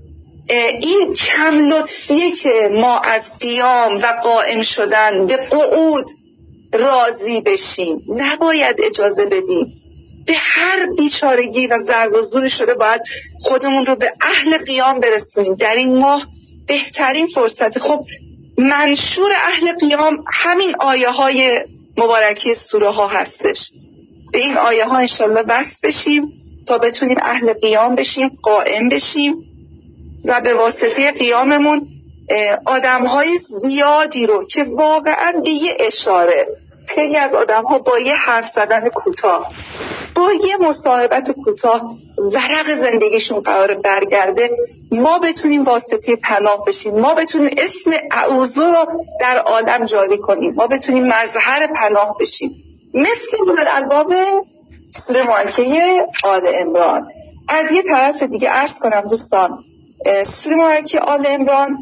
این کم لطفیه که ما از قیام و قائم شدن به قعود راضی بشیم، نباید اجازه بدیم. به هر بیچارگی و ضرب و زوری شده باید خودمون رو به اهل قیام برسونیم. در این ماه بهترین فرصت. خب منشور اهل قیام همین آیه های مبارکی سوره ها هستش. به این آیه ها انشالله بس بشیم تا بتونیم اهل قیام بشیم، قائم بشیم و به واسطه قیاممون آدم‌های زیادی رو که واقعاً به یه اشاره، خیلی از آدم‌ها با یه حرف زدن کوتاه، با یه مصاحبت کوتاه ورق زندگیشون قرار برگرده، ما بتونیم واسطه پناه بشیم، ما بتونیم اسم اعوذ رو در عالم جاری کنیم، ما بتونیم مظهر پناه بشیم، مثل اولوالالباب سوره مبارکه آل عمران. از یه طرف دیگه عرض کنم دوستان، سوره مبارکه آل عمران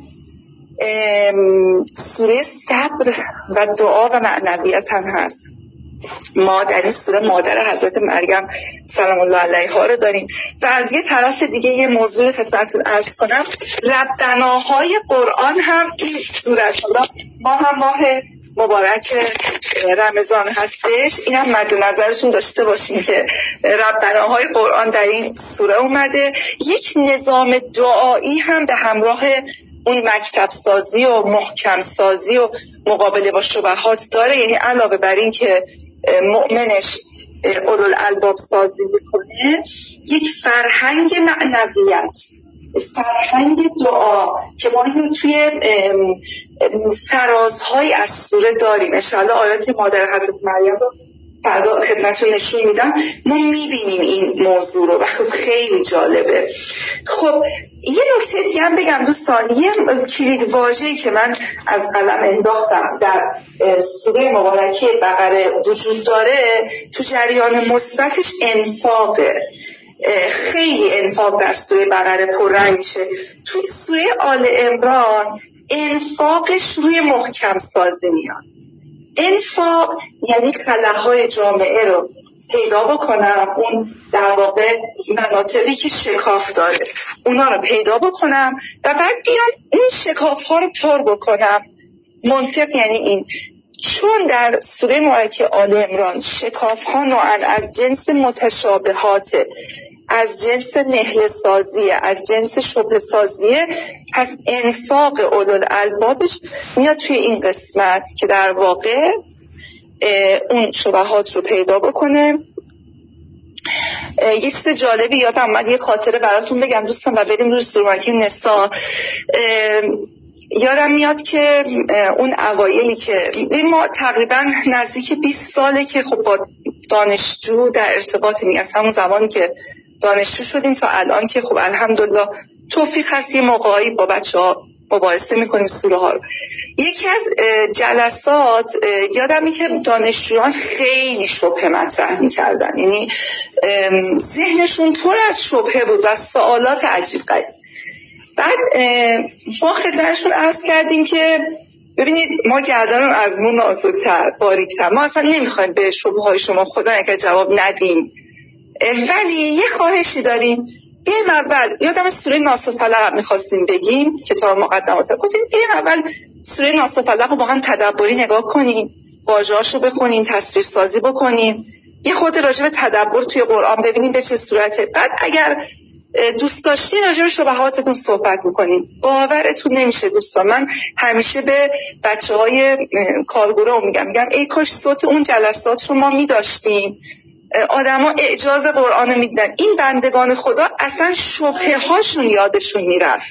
سوره صبر و دعا و معنویت هم هست. ما در این سوره مادر حضرت مریم سلام الله علیها رو داریم و از یه طرف دیگه یه موضوع خدمتتون عرض کنم، ربناهای قرآن هم این سوره است. ما هم ماه مبارک رمضان هستش، این هم مد نظرتون داشته باشین که ربناهای قرآن در این سوره اومده. یک نظام دعایی هم به همراه اون مکتب سازی و محکم سازی و مقابله با شبهات داره، یعنی علاوه بر این که مؤمنش اولوالالباب سازی میکنه، یک فرهنگ معنویت، فرهنگ دعا که ما توی فرازهای از سوره داریم. انشاءالله آیات مادر حضرت مریم رو فردا خدمتتون نشون میدم. ما میبینیم این موضوع رو و خب خیلی جالبه. خب یه نکته دیگه هم بگم دوستان، یه کلید واژه‌ای که من از قلم انداختم در سوره مبارکه بقره وجود داره، تو جریان مثبتش انفاقه. خیلی انفاق در سوره بقره پررنگ میشه. توی سوره آل عمران انفاقش روی محکم سازی میاد. انفاق یعنی خلاهای جامعه رو پیدا بکنم، اون در واقع مناطقی که شکاف داره اونا رو پیدا بکنم و بعد بیام اون شکاف ها رو پر بکنم. منفق یعنی این. چون در سوره مبارکه آل عمران شکاف ها نوعاً از جنس متشابهاته، از جنس نهله سازیه، از جنس شبهه سازیه، پس انفاق اولوالالبابش میاد توی این قسمت که در واقع اون شبهات رو پیدا بکنه. یه چیز جالبی یادم اومد، یه خاطره براتون بگم دوستان و بریم روی سوره مبارکه نساء. یادم میاد که اون اوایلی که ما تقریبا نزدیک بیست ساله که خب با دانشجو در ارتباطیم، از همون زمانی که دانشجو شدیم تا الان که خب الحمدلله توفیق هست یه موقعی با بچه ها مباحثه میکنیم سوره ها رو. یکی از جلسات یادمی که دانشجویان خیلی شبهه مطرح میکردن، یعنی ذهنشون پر از شبهه بود و سوالات عجیب غریب. بعد ما خدمتشون عرض کردیم که ببینید ما گردنم از مون نازک‌تر، باریک‌تر، ما اصلا نمیخوایم به شبهه‌های شما خدا اگه جواب ندیم، ولی یه خواهشی داریم. بیایم اول، یادم سوره ناس و فلق میخواستیم بگیم کتاب مقدمات، گفتیم بیایم اول سوره ناس و فلق رو با هم تدبری نگاه کنیم، واژه‌هاشو بخونیم، تصویر سازی بکنیم، یه خود راجع به تدبر توی قرآن ببینیم به چه صورته. بعد اگر دوست داشتین راجع به شبهاتتون صحبت میکنیم. باورتون نمیشه دوستان، من همیشه به بچه های کارگروه میگم میگم ای کاش صوت اون جلسات رو ما میداشتیم، آدم ها اعجاز قرآن رو میدن. این بندگان خدا اصلا شبهه هاشون یادشون میرفت.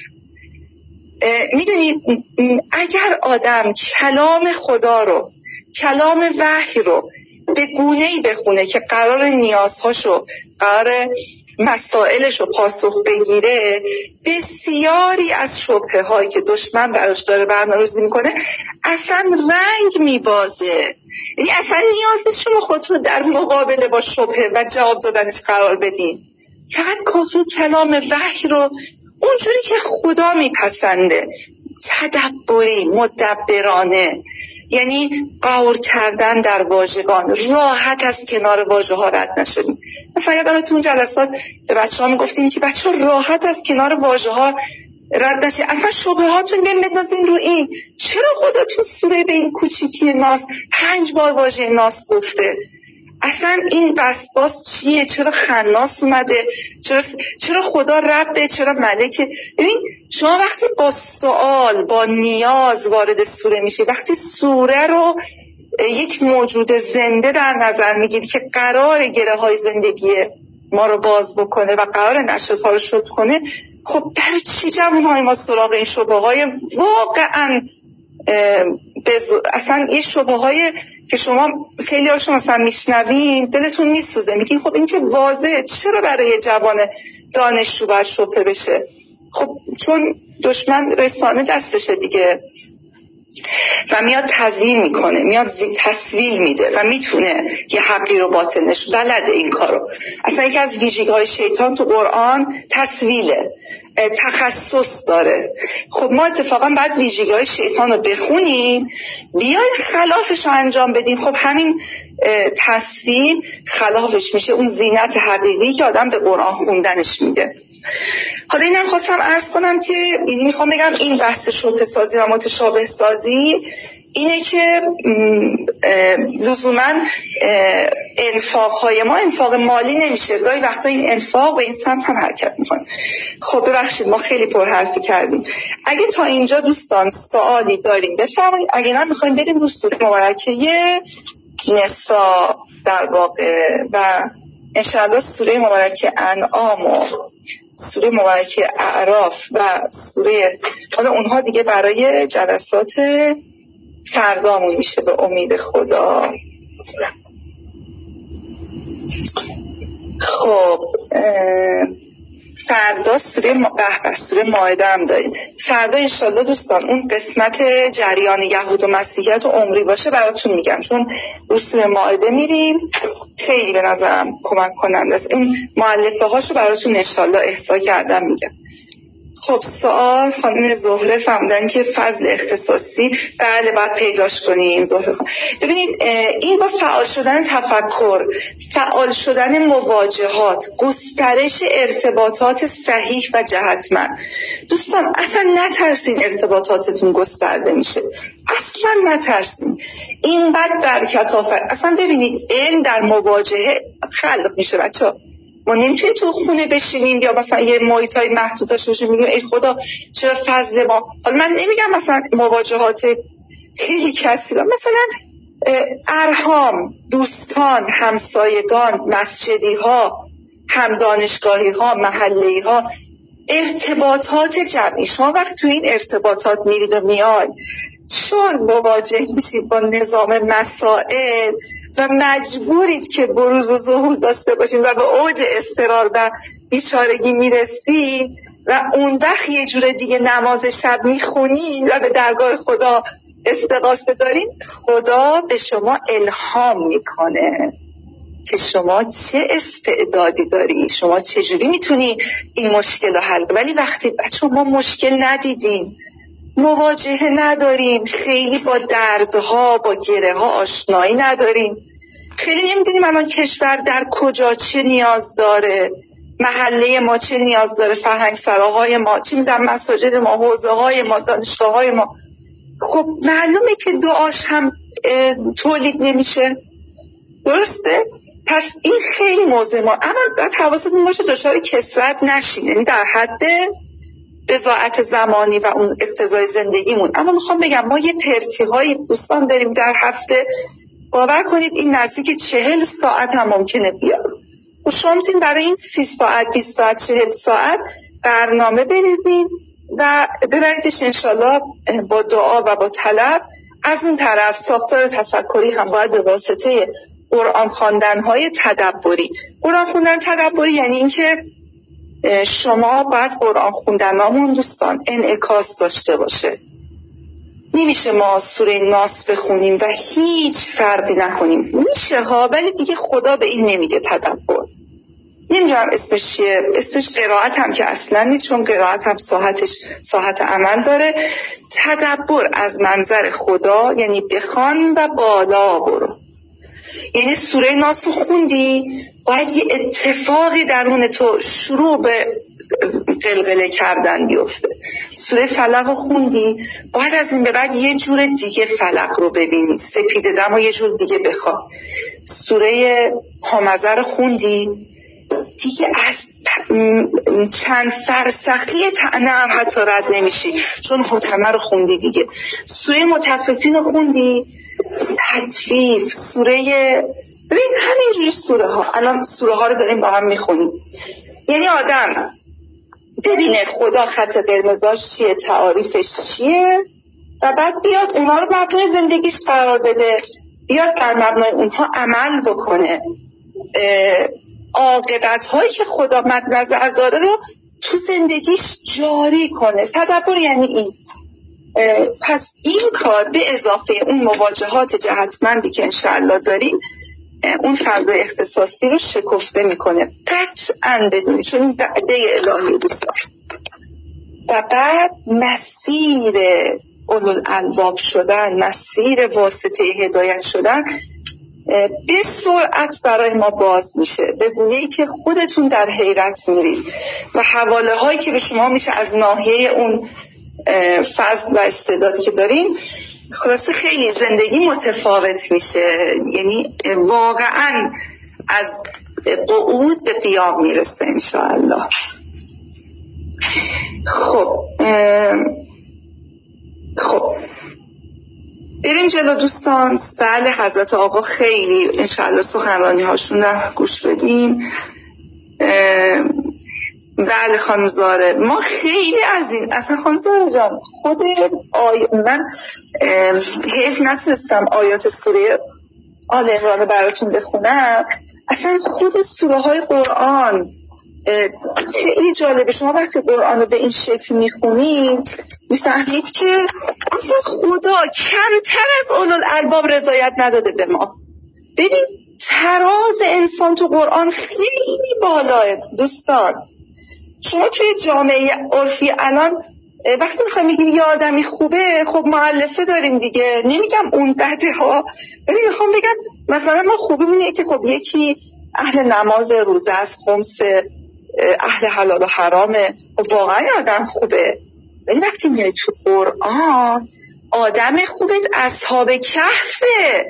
میدونی اگر آدم کلام خدا رو، کلام وحی رو به گونه‌ای بخونه که قرار نیازهاشو، قرار مسائلش رو پاسخ بگیره، بسیاری از شبهه هایی که دشمن براش داره برنامه‌ریزی میکنه اصلا رنگ میبازه. یعنی اصلا نیاز نیست شما خودتون در مقابله با شبهه و جواب دادنش قرار بدین، فقط کافی کلام وحی رو اونجوری که خدا میپسنده، تدبری، مدبرانه، یعنی غور کردن در واژگان، راحت از کنار واژه ها رد نشدیم. مثلا یادم تو اون جلسات به بچه ها میگفتیم که بچه ها راحت از کنار واژه ها رد نشید، اصلا شبهاتون بیم بندازین رو این. چرا خدا تو سوره به این کوچیکی ناس پنج بار واژه ناس گفته؟ اصلا این وسواس چیه؟ چرا خناس اومده؟ چرا چرا خدا ربه؟ چرا ملکه؟ ببین شما وقتی با سوال، با نیاز وارد سوره میشی، وقتی سوره رو یک موجود زنده در نظر میگیری که قرار گره های زندگی ما رو باز بکنه و قرار نشاط ها رو شد کنه، خب برای چی جمعون های ما سراغ این شبه های واقعا بزر... اصلا یه شبه های که شما خیلی هاشون مثلا میشنوین دلتون میسوزه، میگین خب این که واضحه، چرا برای جوان دانشجو باید شبهه بشه؟ خب چون دشمن رسانه دستشه دیگه و میاد تزیین میکنه، میاد تسویل میده و میتونه یه حقی رو باطل نشه، بلده این کارو. اصلا یکی از ویژگی‌های شیطان تو قرآن تسویله، تخصص داره. خب ما اتفاقا بعد ویژگی‌های شیطان رو بخونیم، بیایم خلافش رو انجام بدیم. خب همین تسویل خلافش میشه اون زینت حقیقی که آدم به قرآن خوندنش میده. حالا اینم خواستم عرض کنم که میخوام بگم این بحث شبهه سازی و متشابه سازی اینه که لزوما انفاقهای ما انفاق مالی نمیشه، گاهی وقتا این انفاق به این سمت هم حرکت میکنه. خب ببخشید ما خیلی پرحرفی کردیم. اگه تا اینجا دوستان سوالی داریم بفرمایید، اگه نه میخوایم بریم رو سوره مبارکه نساء در واقع و انشاءالله سوره مبارکه انعام و سوره مبارکه اعراف و سوره حالا اونها دیگه برای جلسات فردامون میشه به امید خدا. خب فردا سوره بهبه سوره مائده هم داریم. فردا انشالله دوستان اون قسمت جریان یهود و مسیحیت و عمری باشه براتون میگم، چون رو سوره مائده میریم، خیلی به نظرم کمک کننده است. این مؤلفه هاشو براتون انشالله احصا کردم میگم. خب سوال خانم زهره فهمدن که فضل اختصاصی بله باید پیداش کنیم. زهره خانم ببینید این با فعال شدن تفکر، فعال شدن مواجهات، گسترش ارتباطات صحیح و جهتمند. دوستان اصلا نترسین ارتباطاتتون گسترده میشه، اصلا نترسین، اینقدر برکت آفر. اصلا ببینید علم در مواجهه خلق میشه بچه‌ها. ما نمیتونیم تو خونه بشینیم یا مثلا یه محیط های محدود داشته باشیم میگیم ای خدا چرا فضل ما. حالا من نمیگم مثلا مواجهات خیلی کثیره، مثلا ارحام، دوستان، همسایگان، مسجدی ها، هم دانشگاهی ها، محلی ها، ارتباطات جمعی. شما وقت تو این ارتباطات میرید و میاد چون مواجه میشید با نظام مسائل و مجبورید که بروز و ظهور داشته باشید و به اوج اضطرار و بیچارگی میرسید و اون وقت یه جور دیگه نماز شب میخونید و به درگاه خدا استغاثه دارین، خدا به شما الهام میکنه که شما چه استعدادی داری، شما چجوری میتونی این مشکل رو حل. ولی وقتی بچه ما مشکل ندیدیم، مواجهه نداریم، خیلی با دردها با گره ها آشنایی نداریم، خیلی نمیدونیم الان کشور در کجا چه نیاز داره، محله ما چه نیاز داره، فرهنگ سراهای ما چه میدونم، مساجد ما، حوزه های ما، دانشگاه های ما، خب معلومه که دعاش هم تولید نمیشه. درسته؟ پس این خیلی موضوع ما، اما باید حواستون باشه دچار کثرت نشین، یعنی در حد بضاعت زمانی و اون اقتضای زندگیمون. اما میخوام بگم ما یه پرتی های دوستان داریم در هفته، باور کنید این نزدیک چهل ساعت هم ممکنه بیاد و شما میتونید برای این سی ساعت بیست ساعت چهل ساعت برنامه بریزین و ببریدش انشالله با دعا و با طلب. از اون طرف ساختار تفکری هم باید به واسطه قرآن خواندن های تدبری. قرآن خوندن تدبری یعنی اینکه شما باید قرآن خوندنامون دوستان انعکاس داشته باشه. نمیشه ما سوره ناس بخونیم و هیچ فرقی نکنیم، میشه ها، ولی دیگه خدا به این نمیگه تدبر. نمیدونم اسمش چیه، اسمش قرائت هم که اصلا نیست، چون قرائت هم ساحتش ساحت عمل داره. تدبر از منظر خدا یعنی بخوان و بالا برو. یعنی سوره ناس رو خوندی باید یه اتفاقی درون تو شروع به قلقله کردن بیفته. سوره فلق رو خوندی باید از این به بعد یه جور دیگه فلق رو ببینی، سپیده دم رو یه جور دیگه بخواه. سوره همزه رو خوندی دیگه از چند فرسخی طعنه هم حتی رد نمیشی، چون حتمه رو خوندی دیگه. سوره مطففین رو خوندی، تطفیف، سوره، ببین همینجوری سوره ها، الان سوره ها رو داریم با هم میخونیم. یعنی آدم ببینه خدا خط قرمزاش چیه، تعاریفش چیه و بعد بیاد اونها رو مبنای زندگیش قرار بده، بیاد بر مبنای اونها عمل بکنه، عاقبت هایی که خدا مد نظر داره رو تو زندگیش جاری کنه. تدبر یعنی این. پس این کار به اضافه اون مواجهات جهتمندی که انشاءالله داریم اون فضای اختصاصی رو شکفته میکنه قطعاً بدونی، چون این وعده الهی دوستان. و بعد مسیر اولوالالباب شدن، مسیر واسطه هدایت شدن به سرعت برای ما باز میشه، به گونه‌ای که خودتون در حیرت میرید و حواله هایی که به شما میشه از ناحیه اون فضل و استعدادی که دارین. خلاصه خیلی زندگی متفاوت میشه، یعنی واقعا از قعود به قیام میرسه انشاءالله. خب خب بریم جلو دوستان. بله حضرت آقا خیلی انشاءالله سخنرانی هاشون رو گوش بدیم. بله خانم زاره، ما خیلی از این اصلا خانم زاره جان خود آی... من حیف نتونستم آیات سوره آل عمران براتون بخونم. اصلا خود سوره های قرآن خیلی جالبه. شما وقتی قرآن رو به این شکل میخونید میفهمید که اصلا خدا کمتر از اولوالالباب رضایت نداده به ما. ببین تراز انسان تو قرآن خیلی بالاه دوستان. شما توی جامعه عرفی الان وقتی میخوایم بگیم یه آدمی خوبه، خب مؤلفه داریم دیگه، نمیگم اون بده ها، ولی میخوام بگم مثلا ما خوبی اینه که خب یکی اهل نماز روزه است، خمس، اهل حلال و حرامه، خب واقعا آدم خوبه. ولی وقتی میای تو قرآن آدم خوبه اصحاب کهفه،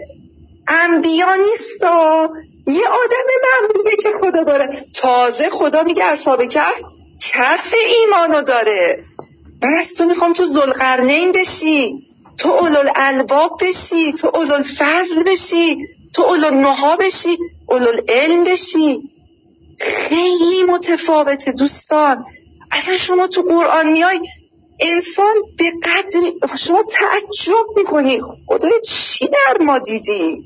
انبیا نیستا، یه آدم معمولیه که خدا داره. تازه خدا میگه اصحاب کهف کف ایمانو داره. من از تو میخوام تو ذوالقرنین بشی، تو اولوالالباب بشی، تو اولوالفضل بشی، تو اولوالنهی بشی، اولوالعلم بشی. خیلی متفاوته دوستان. اصلا شما تو قرآن میای انسان به قدری شما تعجب میکنی خدای چی در ما دیدی،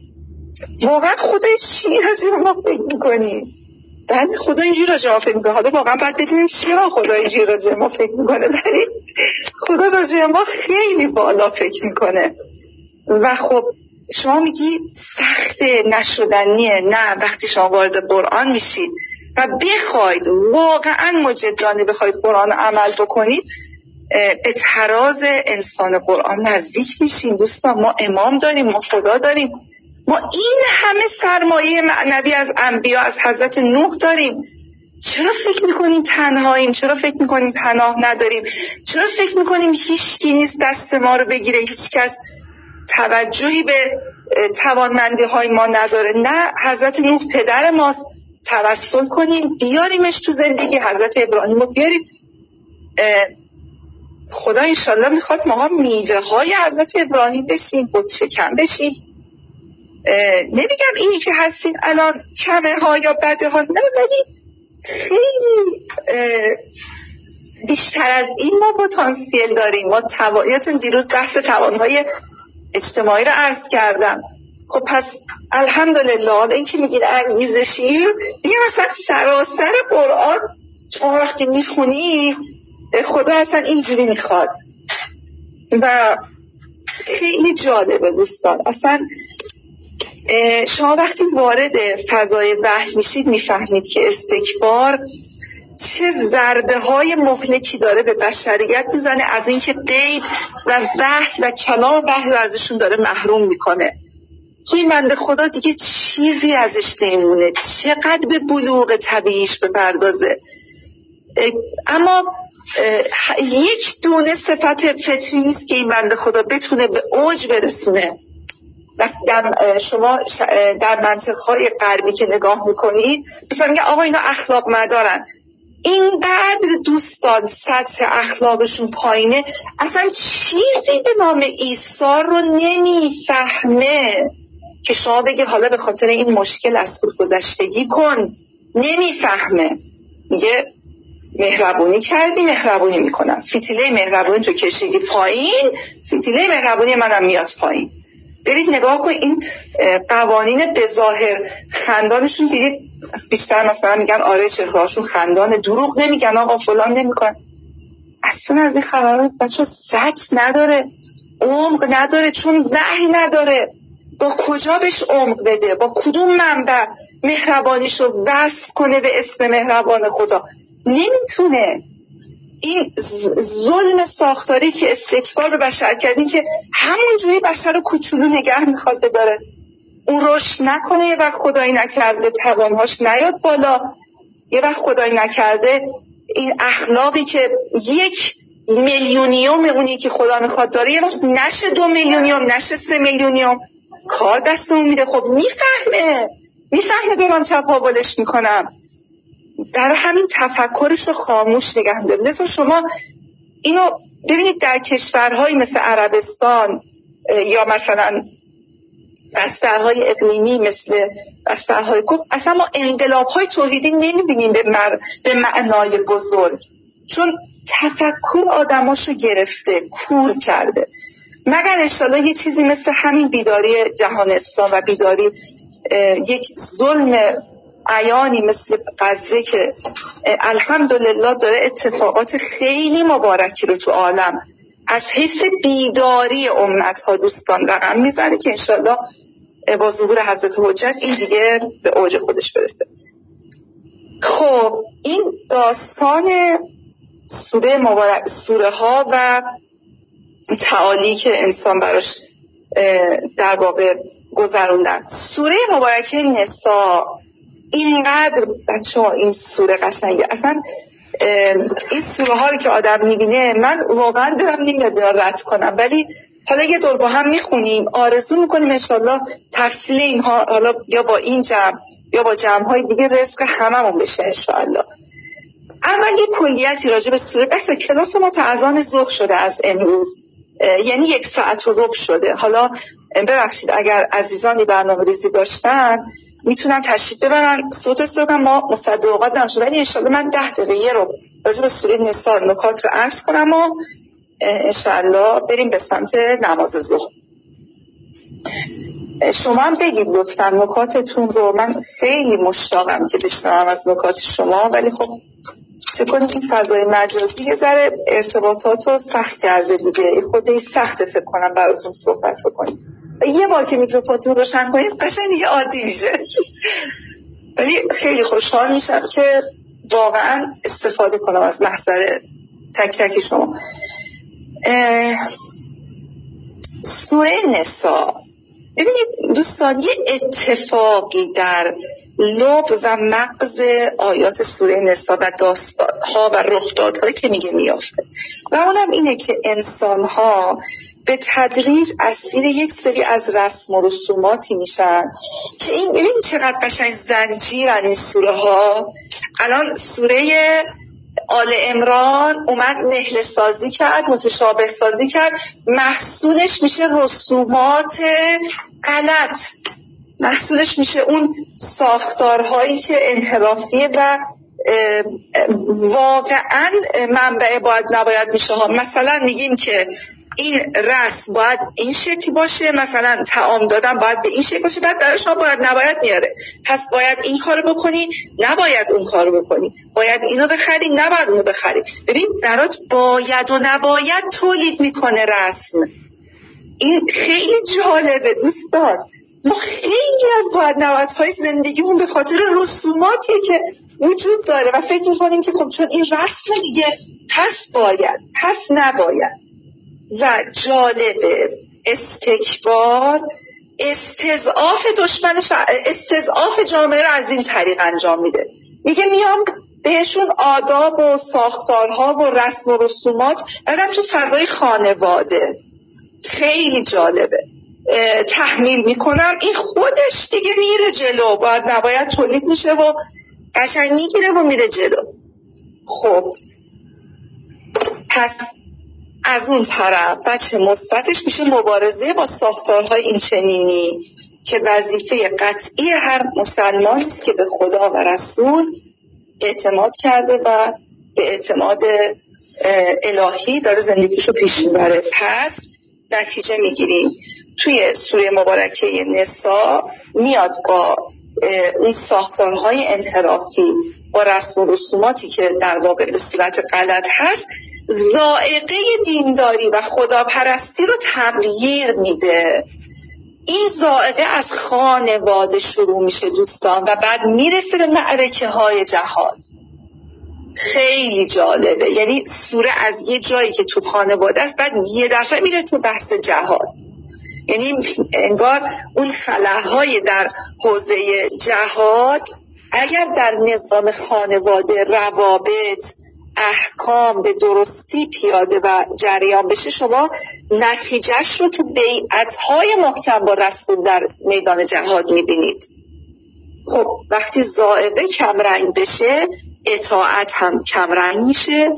واقعا خدای چی راجع به ما فکر میکنی. بعد خدا اینجوری راجع به ما فکر میکنه. حالا واقعا باید بدونیم چرا خدا اینجوری راجع به ما فکر میکنه، ولی خدا راجع به ما خیلی بالا فکر میکنه. و خب شما میگی سخته، نشدنیه. نه، وقتی شما وارد قرآن میشید و بخواید واقعا مجدانه بخواید قرآن عمل بکنید، به تراز انسان قرآن نزدیک میشین. دوستان ما امام داریم، ما خدا داریم، ما این همه سرمایه معنوی از انبیا، از حضرت نوح داریم. چرا فکر میکنیم تنهاییم؟ چرا فکر میکنیم پناه نداریم؟ چرا فکر میکنیم هیچکی نیست دست ما رو بگیره، هیچ کس توجهی به توانمندی های ما نداره؟ نه، حضرت نوح پدر ماست، توسل کنیم بیاریمش تو زندگی. حضرت ابراهیم رو بیاریم. خدا انشالله میخواد ماها میوه های حضرت ابراهیم بشیم، بود شکم بشیم. نمیگم اینی که هستیم الان کمه ها یا بده ها، نه، ولی خیلی بیشتر از این ما پتانسیل داریم. ما توانیتون دیروز بحث توانهای اجتماعی رو عرض کردم. خب پس الحمدلله این که میگید انگیزشی، میگم مثلا سراسر قرآن شما وقتی میخونی خدا اصلا اینجوری میخواد و خیلی جالبه دوستان. اصلا شما وقتی وارد فضای وحی میشید میفهمید که استکبار چه ضربه های مهلکی داره به بشریت میزنه، از اینکه غیب و وحی و کلام وحی رو ازشون داره محروم میکنه. توی بنده خدا دیگه چیزی ازش نمونه، چقدر به بلوغ طبیعیش بپردازه. اما یک دونه صفت فطری نیست که این بنده خدا بتونه به اوج برسونه. و در شما در منطقه‌های غربی که نگاه میکنید مثلا میگه آقا اینا اخلاق مدارن، اینقدر دوستان سطح اخلاقشون پایینه، اصلا چیزی به نام ایثار رو نمیفهمه که شما بگی حالا به خاطر این مشکل از خود گذشتگی کن. نمیفهمه. میگه مهربونی کردی مهربونی میکنم، فتیله مهربونی تو کشیدی پایین، فتیله مهربونی منم میاد پایین. برید نگاه کن این قوانین به ظاهر خندانشون دیدید بیشتر مثلا میگن آره چهرهاشون خندانه، دروغ نمیگن، آقا فلان نمیکن. اصلا از این خبرها نیست بچه، سطح نداره، عمق نداره، چون وحی نداره. با کجا بهش عمق بده؟ با کدوم منبع مهربانیشو وصف کنه به اسم مهربان خدا؟ نمیتونه. این ظلم ساختاری که استکبار به بشر کردی که همونجوری بشر رو کوچولو نگه میخواد بداره، اون رشد نکنه، یه وقت خدایی نکرده توانهاش نیاد بالا، یه وقت خدایی نکرده این اخلاقی که یک میلیونیوم اونی که خدا میخواد داره یه وقت نشه دو میلیونیوم، نشه سه میلیونیوم، کار دستمون میده. خب میفهمه میفهمه دارم چپاولش میکنم، در همین تفکرش رو خاموش نگه داره. مثلا شما اینو ببینید در کشورهایی مثل عربستان یا مثلا بسترهای اقلیمی مثل بسترهای کفر، اصلا ما انقلاب‌های توحیدی نمی‌بینیم به, مر... به معنای بزرگ، چون تفکر آدماشو گرفته، کور کرده. مگر انشالله یه چیزی مثل همین بیداری جهان اسلام و بیداری یک ظلم عیانی مثل غزه که الحمدلله داره اتفاقات خیلی مبارکی رو تو عالم از حیث بیداری امت‌ها دوستان رقم میزنه که انشالله با ظهور حضرت حجت این دیگه به اوج خودش برسه. خب این داستان سوره مبارک، سوره ها و تعالی که انسان براش در واقع گذروندن. سوره مبارکه نساء اینقدر بچه ها این سوره قشنگه، اصلا این سوره ها رو که آدم میبینه من واقعا دارم نمیاد رد کنم، ولی حالا یه دور با هم میخونیم، آرزو میکنیم انشالله تفصیل اینها حالا یا با این جمع یا با جمع های دیگه رزق هممون بشه انشالله. اول یه کلیتی راجع به سوره، بس کلاس ما تا اذان ظهر شده از امروز، یعنی یک ساعت و ربع شده. حالا ببخشید اگر عزیزانی برنامه ریزی داشتن میتونن تشریف ببرن صوت استفاده ما مصدقات نمیشه، ولی انشالله من ده دقیقه رو راجع به سوره نساء نکات رو عرض کنم و انشالله بریم به سمت نماز ظهر. شما هم بگید لطفا نکاتتون رو، من خیلی مشتاقم که بشنوم از نکات شما، ولی خب چه کنیم این فضای مجازی یه ذره ارتباطات رو سخت کرده دیگه، خودی سخته فکر کنم براتون صحبت بکنیم. یه بار که میکروفونتون رو روشن کنید قشنگ دیگه عادی میشه. ولی خیلی خوشحال میشم که واقعا استفاده کنم از محضر تک تک شما. سوره نساء، ببینید دوستان یه اتفاقی در لب و مغز آیات سوره نساء و داستانها و رخدادهایی که میگه میافته و اونم اینه که انسانها به تدریج اسیر یک سری از رسم و رسوماتی میشن که این ببینید چقدر قشنگ زنجیرن این سوره ها. الان سوره آل عمران اومد نهله سازی کرد، متشابه سازی کرد، محصولش میشه رسومات غلط، محصولش میشه اون ساختارهایی که انحرافیه و واقعا منبع باید نباید میشه ها. مثلا میگیم که این رسم باید این شکل باشه، مثلا طعام دادن باید به این شکل باشه، بعد برای شما باید نباید میاره، پس باید این کارو بکنی نباید اون کارو بکنی، باید اینو بخری نباید اونو بخری. ببین برات باید و نباید تولید میکنه رسم. این خیلی جالبه دوستان، ما خیلی از باید نبایدهای زندگیمون به خاطر رسوماتیه که وجود داره و فکر میکنیم که خب چون این رسم دیگه پس باید پس نباید. و جالبه استکبار استضعاف دشمن ش... استضعاف جامعه رو از این طریق انجام میده. میگه میام بهشون آداب و ساختارها و رسم و رسومات بعدم تو فضای خانواده خیلی جالبه تحمیل میکنم، این خودش دیگه میره جلو، باید نباید تولید میشه و قشنگ میگیره و میره جلو. خب پس از اون طرف بچه مثبتش میشه مبارزه با ساختارهای این چنینی که وظیفه قطعی هر مسلمانی است که به خدا و رسول اعتماد کرده و به اعتماد الهی داره زندگیشو پیش میبره. پس نتیجه میگیریم توی سوره مبارکه نساء میاد با اون ساختارهای انحرافی با رسم و رسوماتی که در واقع به صورت غلط هست ذائقه دینداری و خداپرستی رو تغییر میده. این ذائقه از خانواده شروع میشه دوستان و بعد میرسه به معرکه های جهاد. خیلی جالبه، یعنی سوره از یه جایی که تو خانواده است بعد یه دفعه میره تو بحث جهاد، یعنی انگار اون خلاهای در حوزه جهاد اگر در نظام خانواده روابط احکام به درستی پیاده و جریان بشه شما نتیجهش رو تو بیعت‌های محکم با رسول در میدان جهاد میبینید. خب وقتی ذائقه کمرنگ بشه اطاعت هم کمرنگ میشه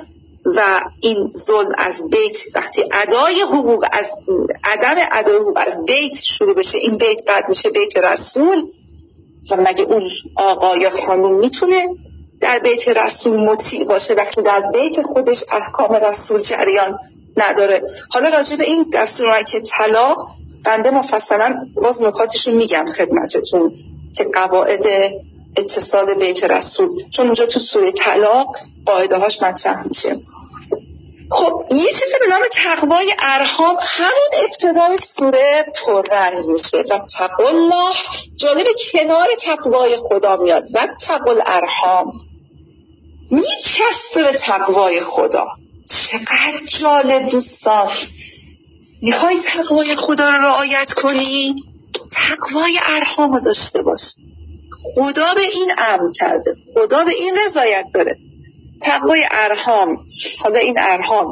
و این ظلم از بیت وقتی ادای حقوق از عدم ادای حقوق از بیت شروع بشه، این بیت بعد میشه بیت رسول. و مگه اون آقا یا خانوم میتونه در بیت رسول مطیع باشه وقتی در بیت خودش احکام رسول جریان نداره؟ حالا راجع به این در سوره که طلاق بنده مفصلا باز نکاتشون میگم خدمتتون که قواعد اتصال بیت رسول، چون اونجا تو سوره طلاق قاعده هاش مطرح میشه. خب یه چیزی به نام تقوای ارحام همون ابتدای سوره پررنگ میشه و تقوی الله جالب کنار تقوای خدا میاد و تقوی ارحام میچسبه به تقوای خدا. چقدر جالب دوستان! میخوای تقوای خدا رو رعایت کنی؟ تقوای ارحام رو داشته باش. خدا به این امر کرده، خدا به این رضایت داره. تقوای ارحام، حالا این ارحام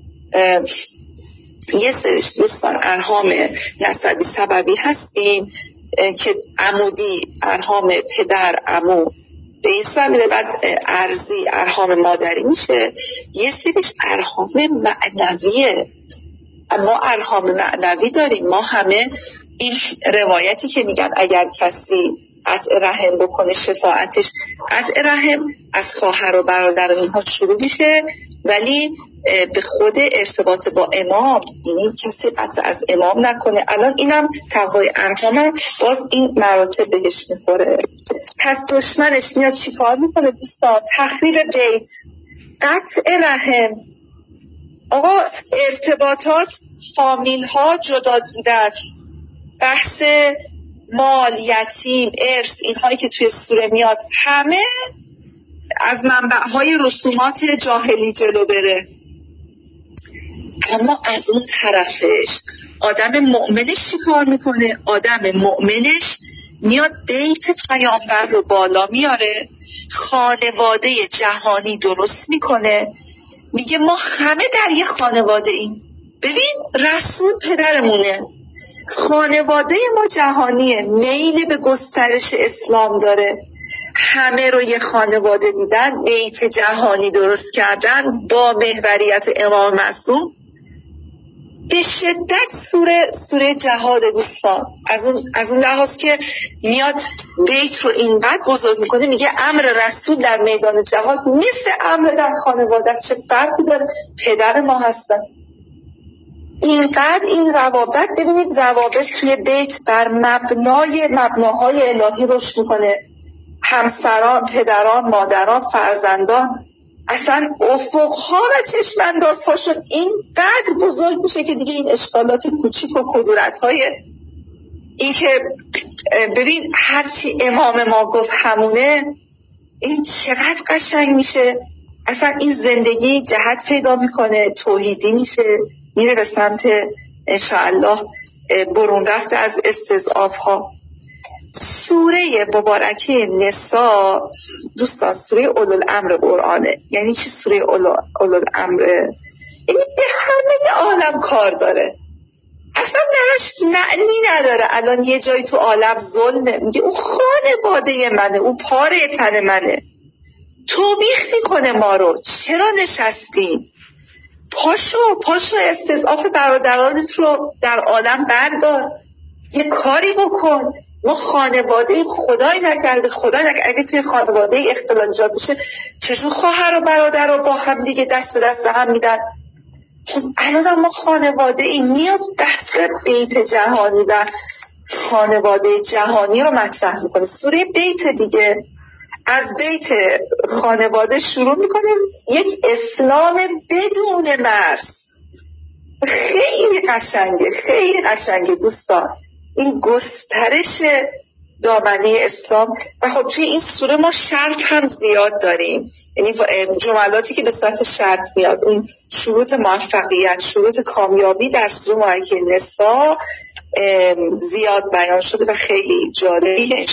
یه سرش دوستان ارحام نسبی سببی هستیم که عمودی ارحام پدر عمو به این صورت میره، بعد ارضی ارحام مادری میشه. یه سریش ارحام معنویه. ما ارحام معنوی داریم. ما همه این روایتی که میگن اگر کسی قطع رحم بکنه شفاعتش، قطع رحم از خواهر و برادر و اینها شروع میشه، ولی به خود ارتباط با امام، یعنی کسی قطع از امام نکنه. الان اینم تقوای ارحام، باز این مراتب بهش میخوره. پس دشمنش میاد چی کار میکنه دوستان؟ تخریب بیت، قطع رحم. آقا ارتباطات، فامیل ها جدا دیدن، بحث مال، یتیم، ارث، اینهایی که توی سوره میاد همه از منبعهای رسومات جاهلی جلو بره. اما از اون طرفش آدم مؤمنش چی کار میکنه؟ آدم مؤمنش میاد بیت پیامبر رو بالا میاره، خانواده جهانی درست میکنه، میگه ما همه در یه خانواده ایم. ببین رسول پدرمونه، خانواده ما جهانیه، میل به گسترش اسلام داره، همه رو یه خانواده دیدن، بیت جهانی درست کردن با محوریت امام معصوم. به شدت سوره سوره جهاد دوستان، از اون از اون لحاظ که میاد بیت رو اینقدر بزرگ میکنه، میگه امر رسول در میدان جهاد مثل امر در خانواده. چه فرقی داره؟ پدر ما هستن. اینقدر این روابط، ببینید روابط توی بیت بر مبنای مبناهای الهی رشد میکنه. همسران، پدران، مادران، فرزندان، اصلا افقها و چشم‌اندازهاشون اینقدر بزرگ میشه که دیگه این اشکالات کوچیک و کدورت‌های این که ببین هرچی امام ما گفت همونه، این چقدر قشنگ میشه. اصلا این زندگی جهت پیدا میکنه، توحیدی میشه، میره به سمت انشاءالله برون رفت از استضعاف ها. سوره مبارکه نساء دوستان سوره اولوالامر قرآنه. یعنی چی سوره اولوالامر؟ یعنی به همه عالم کار داره، اصلا براش معنی نداره الان یه جایی تو عالم ظلمه، میگه اون خانواده منه، اون پاره تن منه، توبیخ میکنه ما رو، چرا نشستین؟ پاشو پاشو استضعاف برادرانت رو در عالم بردار، یه کاری بکن. ما خانواده خدای نکرده، خدای نکرده اگه توی خانواده اختلال ایجاد بشه چجور خواهر و برادر رو با هم دیگه دست به دست هم میدن؟ الان ما خانواده این میاد بحث بیت جهانی و خانواده جهانی رو مطرح میکنه. سوره بیت دیگه از بیت خانواده شروع میکنه، یک اسلام بدون مرز. خیلی قشنگه، خیلی قشنگه دوستان این گسترش دامنه اسلام. و خب توی این سوره ما شرط هم زیاد داریم، یعنی جملاتی که به صورت شرط میاد، اون شروط موفقیت، شروط کامیابی در سوره مبارکه نساء زیاد بیان شده و خیلی جالبه.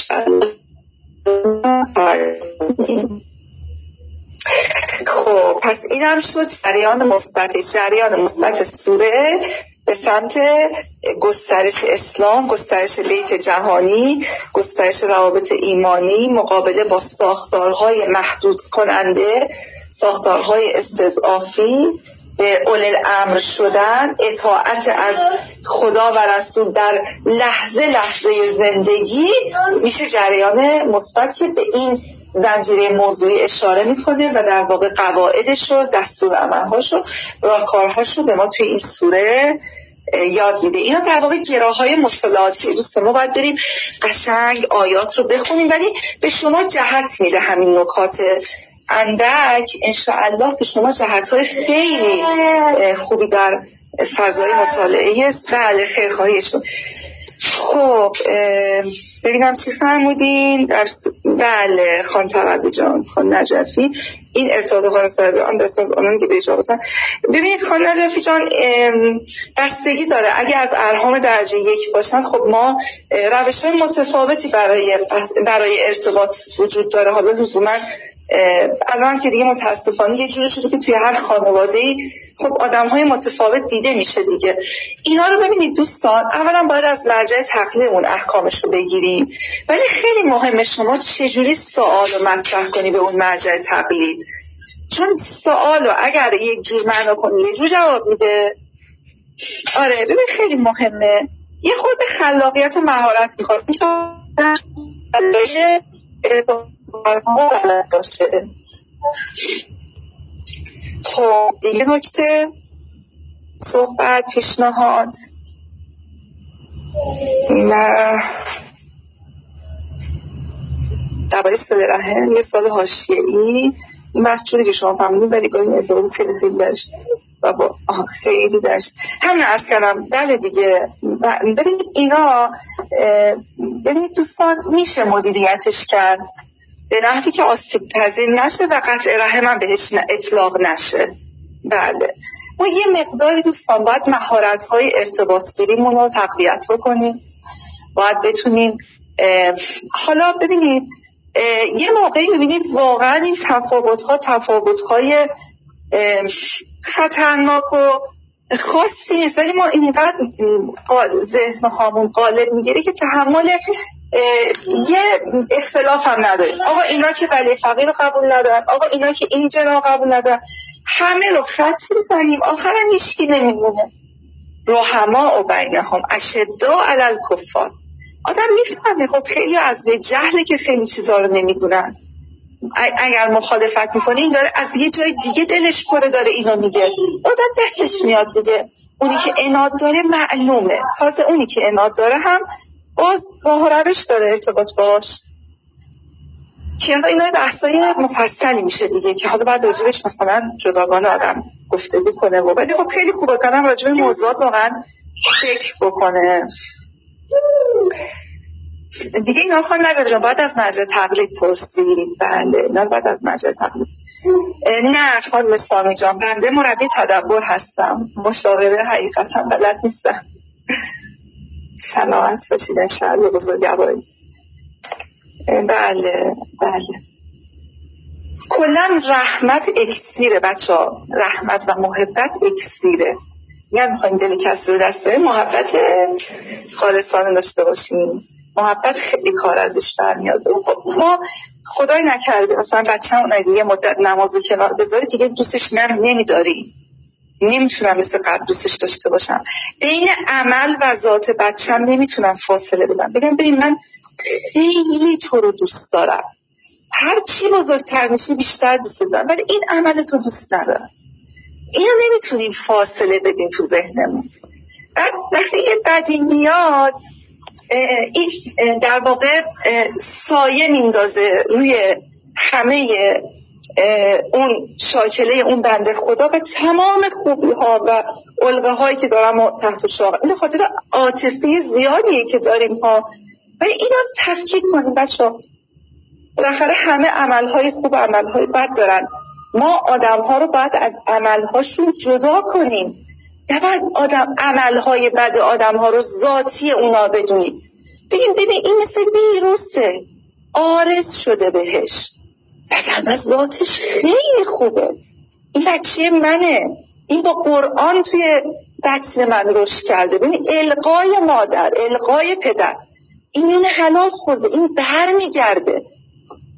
خب پس این هم شد جریان مثبت جریان مثبت سوره به سمت گسترش اسلام، گسترش بیت جهانی، گسترش روابط ایمانی، مقابله با ساختارهای محدود کننده، ساختارهای استضعافی به اولل امر شدن، اطاعت از خدا و رسول در لحظه لحظه زندگی میشه جریان مثبتی به این زنجیره موضوعی اشاره میکنه و در واقع قواعدش و دستور عملهاش و راهکارهاش رو به ما توی این سوره یاد میده. اینا در واقع گراهای مطالعاتی دوستان، ما باید بریم قشنگ آیات رو بخونیم، ولی به شما جهت میده همین نکات اندک انشاءالله به شما جهت‌های خیلی خوبی در فضای مطالعه است. بله خیرخواهیشون. خب ببینم چی فرمودین در س... بله خان تقوی جان، خان نجفی، این ارتباط خان صاحب آن دست از آنانی که به اجابه هستن. ببینید خان نجفی جان بستگی داره، اگه از ارهام درجه یک باشن خب ما روش های متفاوتی برای برای ارتباط وجود داره. حالا لزوما الان که دیگه متاسفانه یه جوری شده که توی هر خانواده‌ای خب آدم‌های متفاوت دیده میشه دیگه. اینا رو ببینید دوستان، اولا باید از مرجع تقلیدمون احکامش رو بگیریم، ولی خیلی مهمه شما چجوری سوال رو مطرح کنی به اون مرجع تقلید، چون سوال رو اگر یک جور معنا کنی یه جور جواب میده. آره ببین خیلی مهمه، یه خود خلاقیت و مهارت میخواد باشه. خب دیگه نکته صحبت پیشنهاد و درباره صله رحم یه سال حاشیه‌ای این مسئولی که شما فهمیدید ولی گاهی ارتباط خیلی خیلی داشت و با خیلی داشت همین عرض کردم. بله دیگه ببینید اینا ببینید دوستان میشه مدیریتش کرد به نحوی که آسیب پذیر نشه و قطع رحم هم بهش اطلاق نشه. بله ما یه مقداری دوستان باید مهارت‌های ارتباط گیریمون رو تقویت بکنیم، باید بتونیم حالا ببینید یه موقعی میبینید واقعا این تفاوت‌ها تفاوت‌های خطرناک و خاصی نیست، ولی ما اینقدر ذهن هامون غالب میگیره که تحمل یه اختلاف هم نداریم. آقا اینا که ولی فقیر رو قبول ندارن، آقا اینا که این جنا قبول ندارن، همه رو خط میزنیم آخرم هیچکی نمیمونه. رحما و بینهم اشداء علی الکفار. آدم میفهمه خب خیلی از به جهله که خیلی چیزا رو نمیدونن، اگر مخالفت میکنه این داره از یه جای دیگه دلش پره داره اینو میگه، آدم دستش میاد دیگه. اونی که عناد داره معلومه، تازه اونی که عناد داره هم باز راه و روش داره ارتباط باش که اینا بحثای مفصلی میشه دیگه که حالا بعد راجبش مثلا جداگانه آدم گفته بکنه و ولی خب خیلی خوبه کنم راجب موضوعات واقعا فکر بکنه دیگه. اینا خواهیم نجا باید از مرجع تقلید پرسید. بله اینا باید از مرجع تقلید. نه خانم سامی جان بنده مربی تدبر هستم، مشاوره حقیقتا بلد نیستم. سلامت باشید انشاءالله بزرگواری. بله بله کلن رحمت اکسیره بچه ها، رحمت و محبت اکسیره. یعنی میخواییم دل کسی رو دست بریم محبت خالصانه داشته باشیم، محبت خیلی کار ازش برمیاد. خب ما خدای نکرده مثلا بچه هم اگه یه مدت نمازو کنار بذاری دیگه دوستش نمیداری، نمیتونم مثل قبل دوستش داشته باشم. بین عمل و ذات بچم نمیتونم فاصله بدم، بگم ببین من خیلی تو رو دوست دارم، هر چی بزرگتر میشی بیشتر دوست دارم، ولی این عمل تو دوست ندارم. اینو نمیتونیم فاصله بدیم تو ذهنمون. وقتی یه بدی میاد این در واقع سایه میندازه روی همه اون شاکله اون بنده خدا و تمام خوبی ها و علقه هایی که دارم تحت شاق. این خاطر عاطفی زیادیه که داریم ها و اینا رو تفکیک کنیم بچه ها. بالاخره همه عملهای خوب و عملهای بد دارن، ما آدم ها رو باید از عملهاشون جدا کنیم، نباید آدم عملهای بد آدم ها رو ذاتی اونا بدونیم. بگیم ببین این مثل ویروسه عارض شده بهش وگرنه ذاتش خیلی خوبه، این بچه منه، این با قرآن توی بطن من رشد کرده. ببین القای مادر، القای پدر، این حلال خورده، این بر میگرده.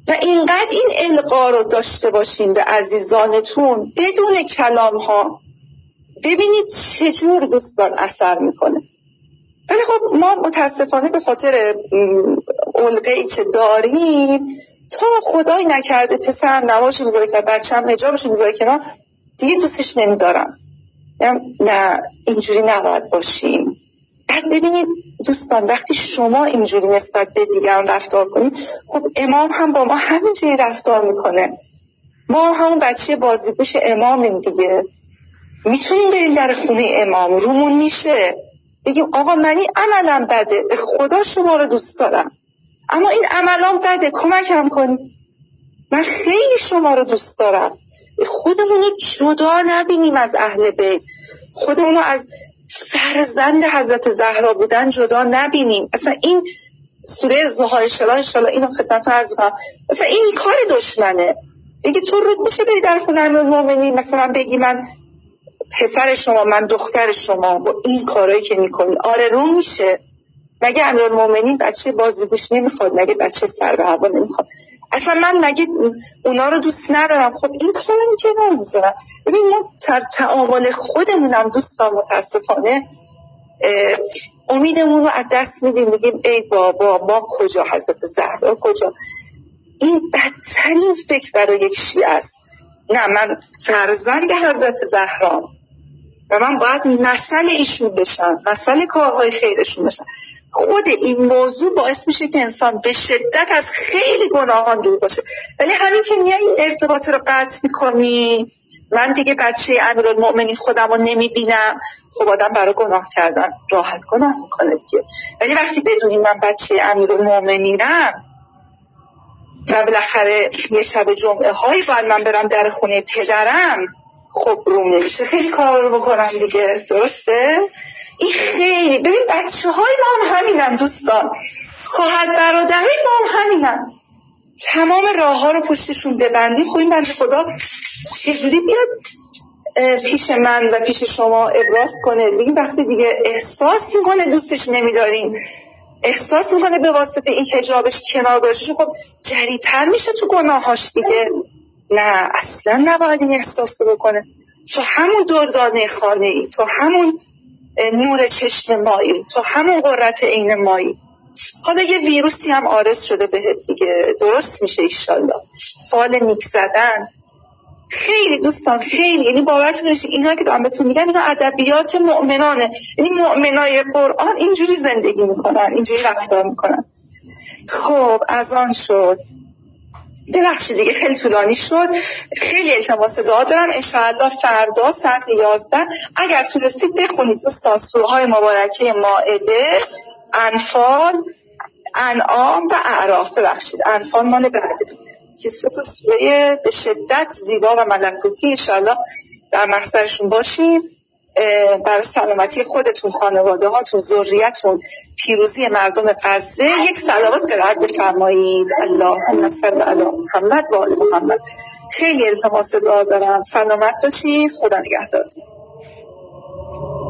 و اینقدر این القا رو داشته باشین به عزیزانتون بدون کلام ها، ببینید چجور دوستان اثر میکنه. ولی خب ما متاسفانه به خاطر علقه‌ای که داریم، تا خدای نکرده پسرم نمازش میذاره که بچه‌م حجابش میذاره کنار، دیگه دوستش نمیدارم. نه، اینجوری نباید باشیم. بعد ببینید دوستان، وقتی شما اینجوری نسبت به دیگران رفتار کنید، خب امام هم با ما همینجوری رفتار میکنه. ما همون بچه بازیگوش امامیم دیگه. میتونیم بریم در خونه امام، رومون میشه بگیم آقا من این عملم بده، به خدا شما رو دوست دارم، اما این عملم بده، کمکم کنید، من خیلی شما رو دوست دارم. خودمون رو جدا نبینیم از اهل بیت، خودمون رو از فرزند حضرت زهرا بودن جدا نبینیم. اصلا این سوره زهار انشالله انشالله اینو خدمتتون عرض کنم، اصلا این کار دشمنه. بگی تو رو میشه بری در خونه امیرالمومنین، مثلا بگی من پسر شما، من دختر شما، با این کارهایی که میکنی آره رو میشه. مگه امیرالمومنین بچه بازیگوش نمیخواد؟ مگه بچه سر به هوا نمیخواد؟ اصلا من مگه اونا رو دوست ندارم؟ خب این کارو که نمیذارم. ببین ما در تعامل خودمونم دوستان متاسفانه امیدمون رو از دست میدیم، میگیم ای بابا ما کجا، حضرت زهرا کجا. این بدترین فکر برای یک شیعه است. نه، من فرزند حضرت زهرا و من باید مثل ایشون بشم، مثل کارهای خیرشون بشم. خود این موضوع باعث میشه که انسان به شدت از خیلی گناهان دور باشه. ولی همین که میای این ارتباط رو قطع میکنی، من دیگه بچه امیرالمومنین خودم رو نمیبینم، خب آدم برای گناه کردن راحت گناه میکنه دیگه. ولی وقتی بدونی من بچه امیرالمومنینم و بالاخره یه شب جمعه هایی باید من برم در خونه پدرم، خب روم نمیشه خیلی کار رو بکنم دیگه. درسته؟ این خیلی، ببین بچه های ما هم همینم دوستان، خواهر برادرای ما هم همینم. تمام راه ها رو پشتشون ببندیم. خب این بنده خدا چجوری بیاد پیش من و پیش شما ابراز کنه؟ ببین وقتی دیگه احساس میکنه دوستش نمیداریم، احساس میکنه به واسطه این حجابش کنار گذاشته، خب جریتر میشه تو گناهاش دیگه. نه اصلا نباید این احساس رو بکنه. تو همون دردانه خانه ای، تو همون نور چشم مایی، تو همون قررت عین مایی. حالا یه ویروسی هم عارض شده بهت دیگه، درست میشه ایشالله. فال نیک زدن خیلی دوستان، خیلی، یعنی باورتون نمیشه اینا که دارم بهتون میگم اینا ادبیات مؤمنانه. یعنی مؤمنای قرآن اینجوری زندگی میکنن، اینجوری رفتار میکنن. خب از آن شد، ببخشید دیگه خیلی طولانی شد. خیلی التماس دعا دارم انشاءالله فردا ساعت یازده اگر تونستید بخونید دوستان سوره‌های مبارکه مائده، انفال، انعام و اعراف. ببخشید انفال مال بعده که سه تا سوره به شدت زیبا و ملکوتی انشاءالله در محضرشون باشید. برای سلامتی خودتون، خانواده هاتون، ذریتون، پیروزی مردم غزه یک صلوات قرائت بفرمایید. اللهم صل علی محمد و آل محمد. خیلی التماس دعا دارم. سلامت باشید. خدا نگهدارتون.